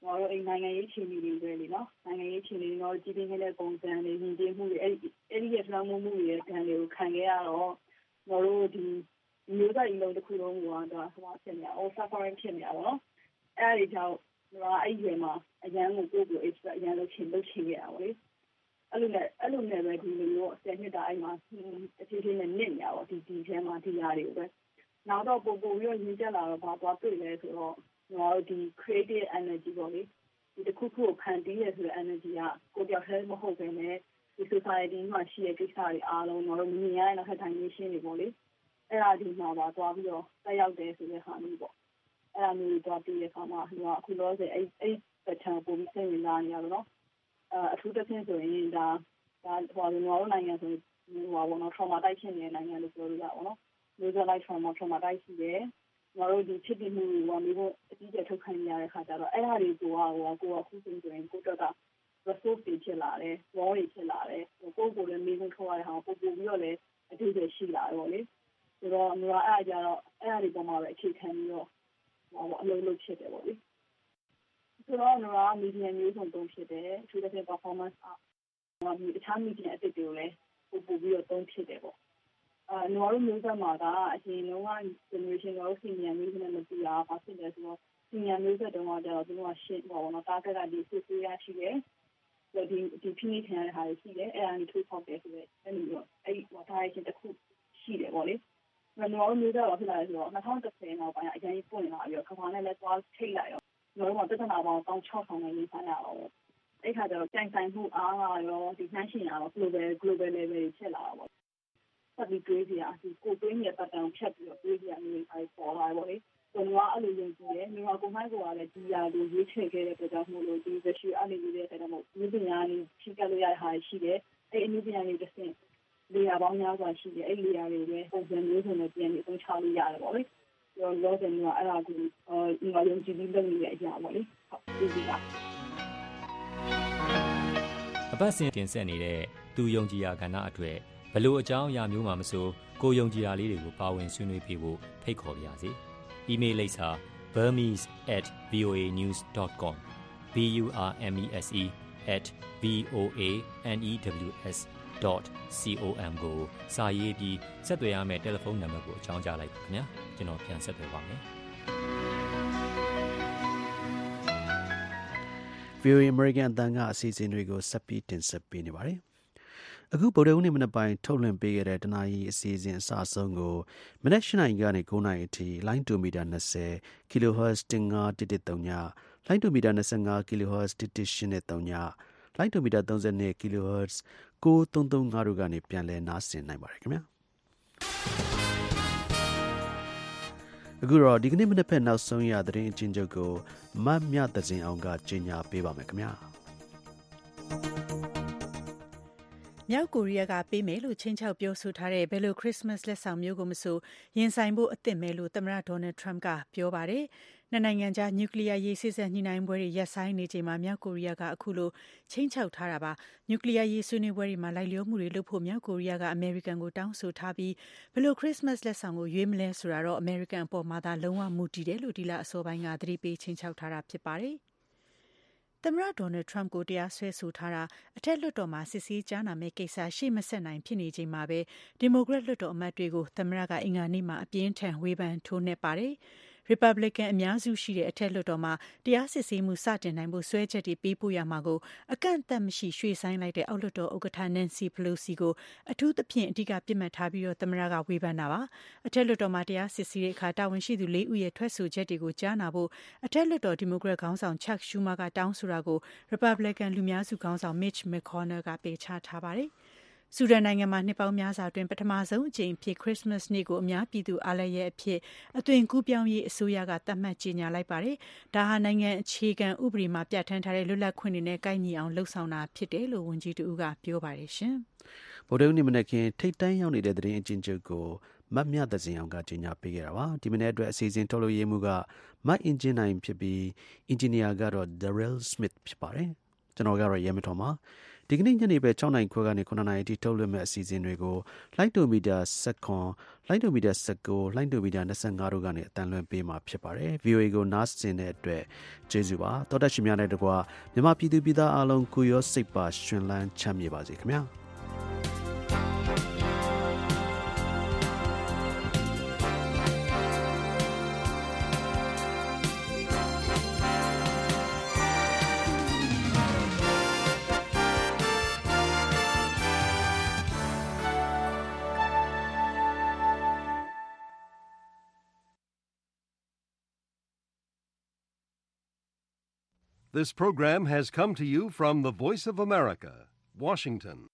ကျွန်တော်တို့နိုင်ငံရေးအခြေအနေတွေပဲလေနော်နိုင်ငံရေးအခြေအနေတွေတော့ကြီးပြင်းတဲ့ပုံစံတွေညီပြမှုတွေအဲ့ဒီရဲ့ဖျော်မှုမှုတွေရဲ့ခံတွေကိုခံခဲ့ရတော့ကျွန်တော်တို့ဒီမျိုးသားအလုံးတစ်ခုလုံးကတော့ဟိုဖြစ်နေတာ suffering ဖြစ်နေတာပေါ့နော်အဲ့ဒီကြောင့်ကျွန်တော်အဲ့ဒီမှာအရန်ကိုကိုယ့်ကို extra အရန်လုပ်ချင်ခဲ့ရပါလေအဲ့လိုနဲ့ပဲဒီလိုမျိုး10နှစ်တာအဲ့မှာအချင်းချင်းနဲ့နစ်နေရပါဒီထဲမှာဒီຢာတွေကိုပဲနောက်တော့ပုံပြီးတော့ရင်းချက်လာတော့ဘာသွားတွေ့လဲဆိုတော့ကျွန်တော်ဒီ creative energy ပေါ့လေဒီတစ်ခုခုကိုဖန်တီးရဆိုတဲ့ energy ကကိုယ်ပြောက်ခဲမဟုတ်ဘဲနဲ့ဒီ society မှာရှိတဲ့ကိစ္စတွေအားလုံးတော့မြင်ရတဲ့နောက်ထပ်တိုင်းရှင်းနေပေါ့လေအဲ့ဒါဒီမှာပါသွားပြီးတော့တက်ရောက်တယ်ဆိုတဲ့ဟာမျိုးပေါ့အဲ့ဒါမျိုးတော့ပြီးတဲ့အခါမှာအခုလောဆယ်အဲ့ပတ်ချံပုံပြီးစိတ်ဝင်စားနေရတော့နော်အထူးသဖြင့်ဆိုရင်ဒါဟိုကျွန်တော်နိုင်ငံဆိုဟိုဘောနော် trauma တိုက်ဖြစ်နေတဲ့နိုင်ငံလို့ပြောလို့ရပါတော့နော်မျိုးစေ့လိုက် trauma တိုက်ရှိတယ်ကျွန်တော်တို့ဒီဖြစ်ပြီးမှုတွေမျိုးအကြီးကျယ်ထုတ်ခံရတဲ့ခါကျတော့အဲ့ဒါတွေကိုကိုအခုဆိုရင်ကိုတော့ resource တွေဖြစ်လာတယ် wall တွေဖြစ်လာတယ်ကိုလည်းမေးခွန်းထုတ်ရတဲ့ဟာပို့ပြီးတော့လည်းအတူတူရှိလာတော့လေဆိုတော့ကျွန်တော်အဲ့ဒါကြတော့အဲ့ဒါတွေပေါ်မှာပဲအခြေခံပြီးတော့အလုပ်လုပ်ဖြစ်တယ်ပေါ့လေဆိုတော့ကျွန်တော်မီဒီယာမျိုးစုံသုံးဖြစ်တယ်သူတို့ရဲ့ performance တခြားမီဒီယာအသစ်တွေကိုလည်းပို့ပြီးတော့သုံးဖြစ်တယ်ပေါ့နော်တို့မျိုးဆက်မှာကအရင်လုံးက generation တော့ senior မျိုးဆက်နဲ့မတူတာဘာဖြစ်လဲဆိုတော့ senior မျိုးဆက်တုန်းကကျတော့သူတို့ကရှင်းပေါ့နော်တားကဒီစစ်ဆေးရရှိတယ်ဒီဖိနှိပ်ခံရတဲ့ဟာတွေရှိတယ်အဲ့ဒါကိုထိုးဖောက်တယ်ဆိုတော့အဲ့လိုမျိုးအဲ့ဒီဒါရချင်းတစ်ခုရှိတယ်ပေါ့လေကျွန်တော်တို့မျိုးဆက်တော့ဖြစ်လာတယ်ဆိုတော့2010နောက်ပိုင်းအရင်ပွင့်လာပြီးတော့ခမာနဲ့လည်းသွားထိတ်လိုက်ရောကျွန်တော်တို့ကပြဿနာပေါင်း1600နဲ့ရေးဆိုင်ရအောင်အဲ့ခါကျတော့ကြိုင်ဆိုင်မှုအားရောဒီနှိုင်းရှင်ရတော့ global level ဖြစ်လာတာပေါ့ဆက်ပြီးတွေးကြည့်ရဒီကိုတွေးနေတဲ့ပတ်တန်ဖြတ်ပြီးတော့တွေးကြည့်ရမျိုးတွေပေါ်လာပေါ့လေကျွန်တော်ကအဲ့လိုယုံကြည်တယ်မြန်မာကိုမိုင်းကိုကလည်းဒီရာကိုရွေးချယ်ခဲ့တဲ့အတွက်ကြောင့်မို့လို့ဒီ visual အဲ့လိုမျိုးတဲ့ဆက်တော့ဒီပညာလေးဖြည့်ကလို့ရတဲ့ဟာရှိတယ်အဲ့အနည်းပညာလေးတစ်ဆင့်လေယာပေါင်းများစွာရှိတယ်အဲ့လေယာတွေလည်းပုံစံမျိုးစုံနဲ့ပြန်ပြီးအသုံးချလို့ရတယ်ပေါ့လေကျွန်တော်လောဆယ်ကအဲ့ဒါကိုယုံကြည်ပြီးလုပ်နေတဲ့အရာပေါ့လေဟုတ်ဒီကအပတ်စဉ်တင်ဆက်နေတဲ့သူယုံကြည်ရာကဏ္ဍအတွက်ဘလို့အကြောင်းအရာမျိုးမှမဆိုကိုယုံကြည်ရာလေးတွေကိုပါဝင်ဆွေးနွေးပြဖို့ဖိတ်ခေါ်ပါရစေ။ email လိပ်စာ burmese@voanews.com burmese@voanews.com ကိုစာရေးပြီးဆက်သွယ်ရမယ့်တယ်လီဖုန်းနံပါတ်ကိုအကြောင်းကြားလိုက်ပါခင်ဗျာ။ကျွန်တော်ပြန်ဆက်သွယ်ပါမယ်။ VOA American အသံကအစီအစဉ်တွေကိုဆက်ပြီးတင်ဆက်ပေးနေပါတယ်။အခုဗုဒ္ဓဟူးနေ့မနက်ပိုင်းထုတ်လွှင့်ပေးခဲ့တဲ့တနာရီအစီအစဉ်အစအဆုံးကိုမနက်၈ နာရီကနေ9 နာရီအထိလိုင်း2မီတာ20 kHz 15113ညလိုင်း2မီတာ25 kHz 11813ညလိုင်း2မီတာ32 kHz 9335တို့ကနေပြန်လည်နားဆင်နိုင်ပါတယ်ခင်ဗျာ။အခုတော့ဒီကနေ့မနေ့ဖက်နောက်ဆုံးရသတင်းအချင်းချုပ်ကိုမတ်မြသဇင်အောင်ကကြီးညာပေးပါမယ်ခင်ဗျာမြောက်ကိုရီးယားကပေးမယ်လို့ချင်းချောက်ပြောဆိုထားတဲ့ဘယ်လိုခရစ်စမတ်လက်ဆောင်မျိုးကိုမဆိုရင်ဆိုင်ဖို့အသင့်ပဲလို့သမ္မတဒေါ်နယ်ထရမ့်ကပြောပါတယ်။နှစ်နိုင်ငံကြားနျူကလ িয়ার ရေးစေ့စပ်ညှိနှိုင်းပွဲတွေရပ်ဆိုင်းနေချိန်မှာမြောက်ကိုရီးယားကအခုလိုချင်းချောက်ထားတာပါ။နျူကလ িয়ার ရေးဆွေးနွေးပွဲတွေမှာလိုက်လျောမှုတွေလုပ်ဖို့မြောက်ကိုရီးယားကအမေရိကန်ကိုတောင်းဆိုထားပြီးဘယ်လိုခရစ်စမတ်လက်ဆောင်ကိုရွေးမလဲဆိုတာတော့အမေရိကန်အပေါ်မှာသာလုံးဝမူတည်တယ်လို့ဒီလအစောပိုင်းကသတိပေးချင်းချောက်ထားတာဖြစ်ပါတယ်။သမ္မတဒေါ်နယ်ထရမ့်ကိုတရားစွဲဆိုထားတာအထက်လွှတ်တော်မှာစစ်ဆေးကြားနာမယ့်ကိစ္စရှေ့မဆက်နိုင်ဖြစ်နေချိန်မှာပဲဒီမိုကရက်လွှတ်တော်အမတ်တွေကိုသမ္မတကအင်္ဂါနေ့မှာအပြင်းထန်ဝေဖန်ထိုးနှက်ပါတယ်။ Republican အများစုရှိတဲ့အထက်လွှတ်တော်မှာတရားစစ်ဆေးမှုစတင်နိုင်ဖို့ဆွဲချက်တွေပေးပို့ရမှာကိုအကန့်အသတ်မရှိရွှေ့ဆိုင်းလိုက်တဲ့အောက်လွှတ်တော်ဥက္ကဋ္ဌ Nancy Pelosi ကိုအထူးသဖြင့်အဓိကပြစ်မှတ်ထားပြီးတော့သမ္မတကဝေဖန်တာပါ။အထက်လွှတ်တော်မှာတရားစစ်ဆေးတဲ့အခါတာဝန်ရှိသူ၄ ဦးရဲ့ထွက်ဆိုချက်တွေကိုကြားနာဖို့အထက်လွှတ်တော်ဒီမိုကရက်ခေါင်းဆောင် Chuck Schumer ကတောင်းဆိုတာကို Republican လူများစုခေါင်းဆောင် Mitch McConnell ကပယ်ချထားပါတယ်။ဆူဒန်နိုင်ငံမှာနှစ်ပေါင်းများစွာအတွင်းပထမဆုံးအကြိမ်ဖြစ်ခရစ်စမတ်နေ့ကိုအများပြည်သူအားလပ်ရက်အဖြစ်အသွင်ကူးပြောင်းရေးအစိုးရကသတ်မှတ်ကြေညာလိုက်ပါတယ်။ဒါဟာနိုင်ငံအခြေခံဥပဒေမှာပြဋ္ဌာန်းထားတဲ့လွတ်လပ်ခွင့်တွေနဲ့ကိုက်ညီအောင်လှုံ့ဆော်တာဖြစ်တယ်လို့ဝန်ကြီးတဦးကပြောပါတယ်ရှင်။ဗုဒ္ဓဟူးနေ့မနက်ခင်းထိတ်တန့်ရောက်နေတဲ့သတင်းအချင်းချုပ်ကိုမတ်မြသဇင်အောင်ကကြေညာပေးခဲ့တာပါ။ဒီမနေ့အတွက်အစီအစဉ်ထုတ်လုပ်ရေးမှုကမတ်အင်ဂျင်နိုင်ဖြစ်ပြီးအင်ဂျင်နီယာကတော့ Daryl Smith ဖြစ်ပါတယ်။ကျွန်တော်ကတော့ရဲမတော်ပါ။ဒီဒီကနေ့ညနေပဲ6နိုင်ခွဲကနေ9နိုင်အထိထုတ်လွှင့်မဲ့အစီအစဉ်တွေကိုလိုင်းဒိုမီတာ19လိုင်းဒိုမီတာ19လိုင်းဒိုမီတာ25တို့ကနေအတန်းလွှင့်ပေးမှာဖြစ်ပါတယ် VOA ကိုနားဆင်တဲ့အတွက်ကျေးဇူးပါတော်တက်ရှင်များနဲ့တကွာမြန်မာပြည်သူပြည်သားအားလုံးကိုရောစိတ်ပါရှင်လန်းချမ်းမြေပါစေခင်ဗျာ This program has come to you from the Voice of America, Washington.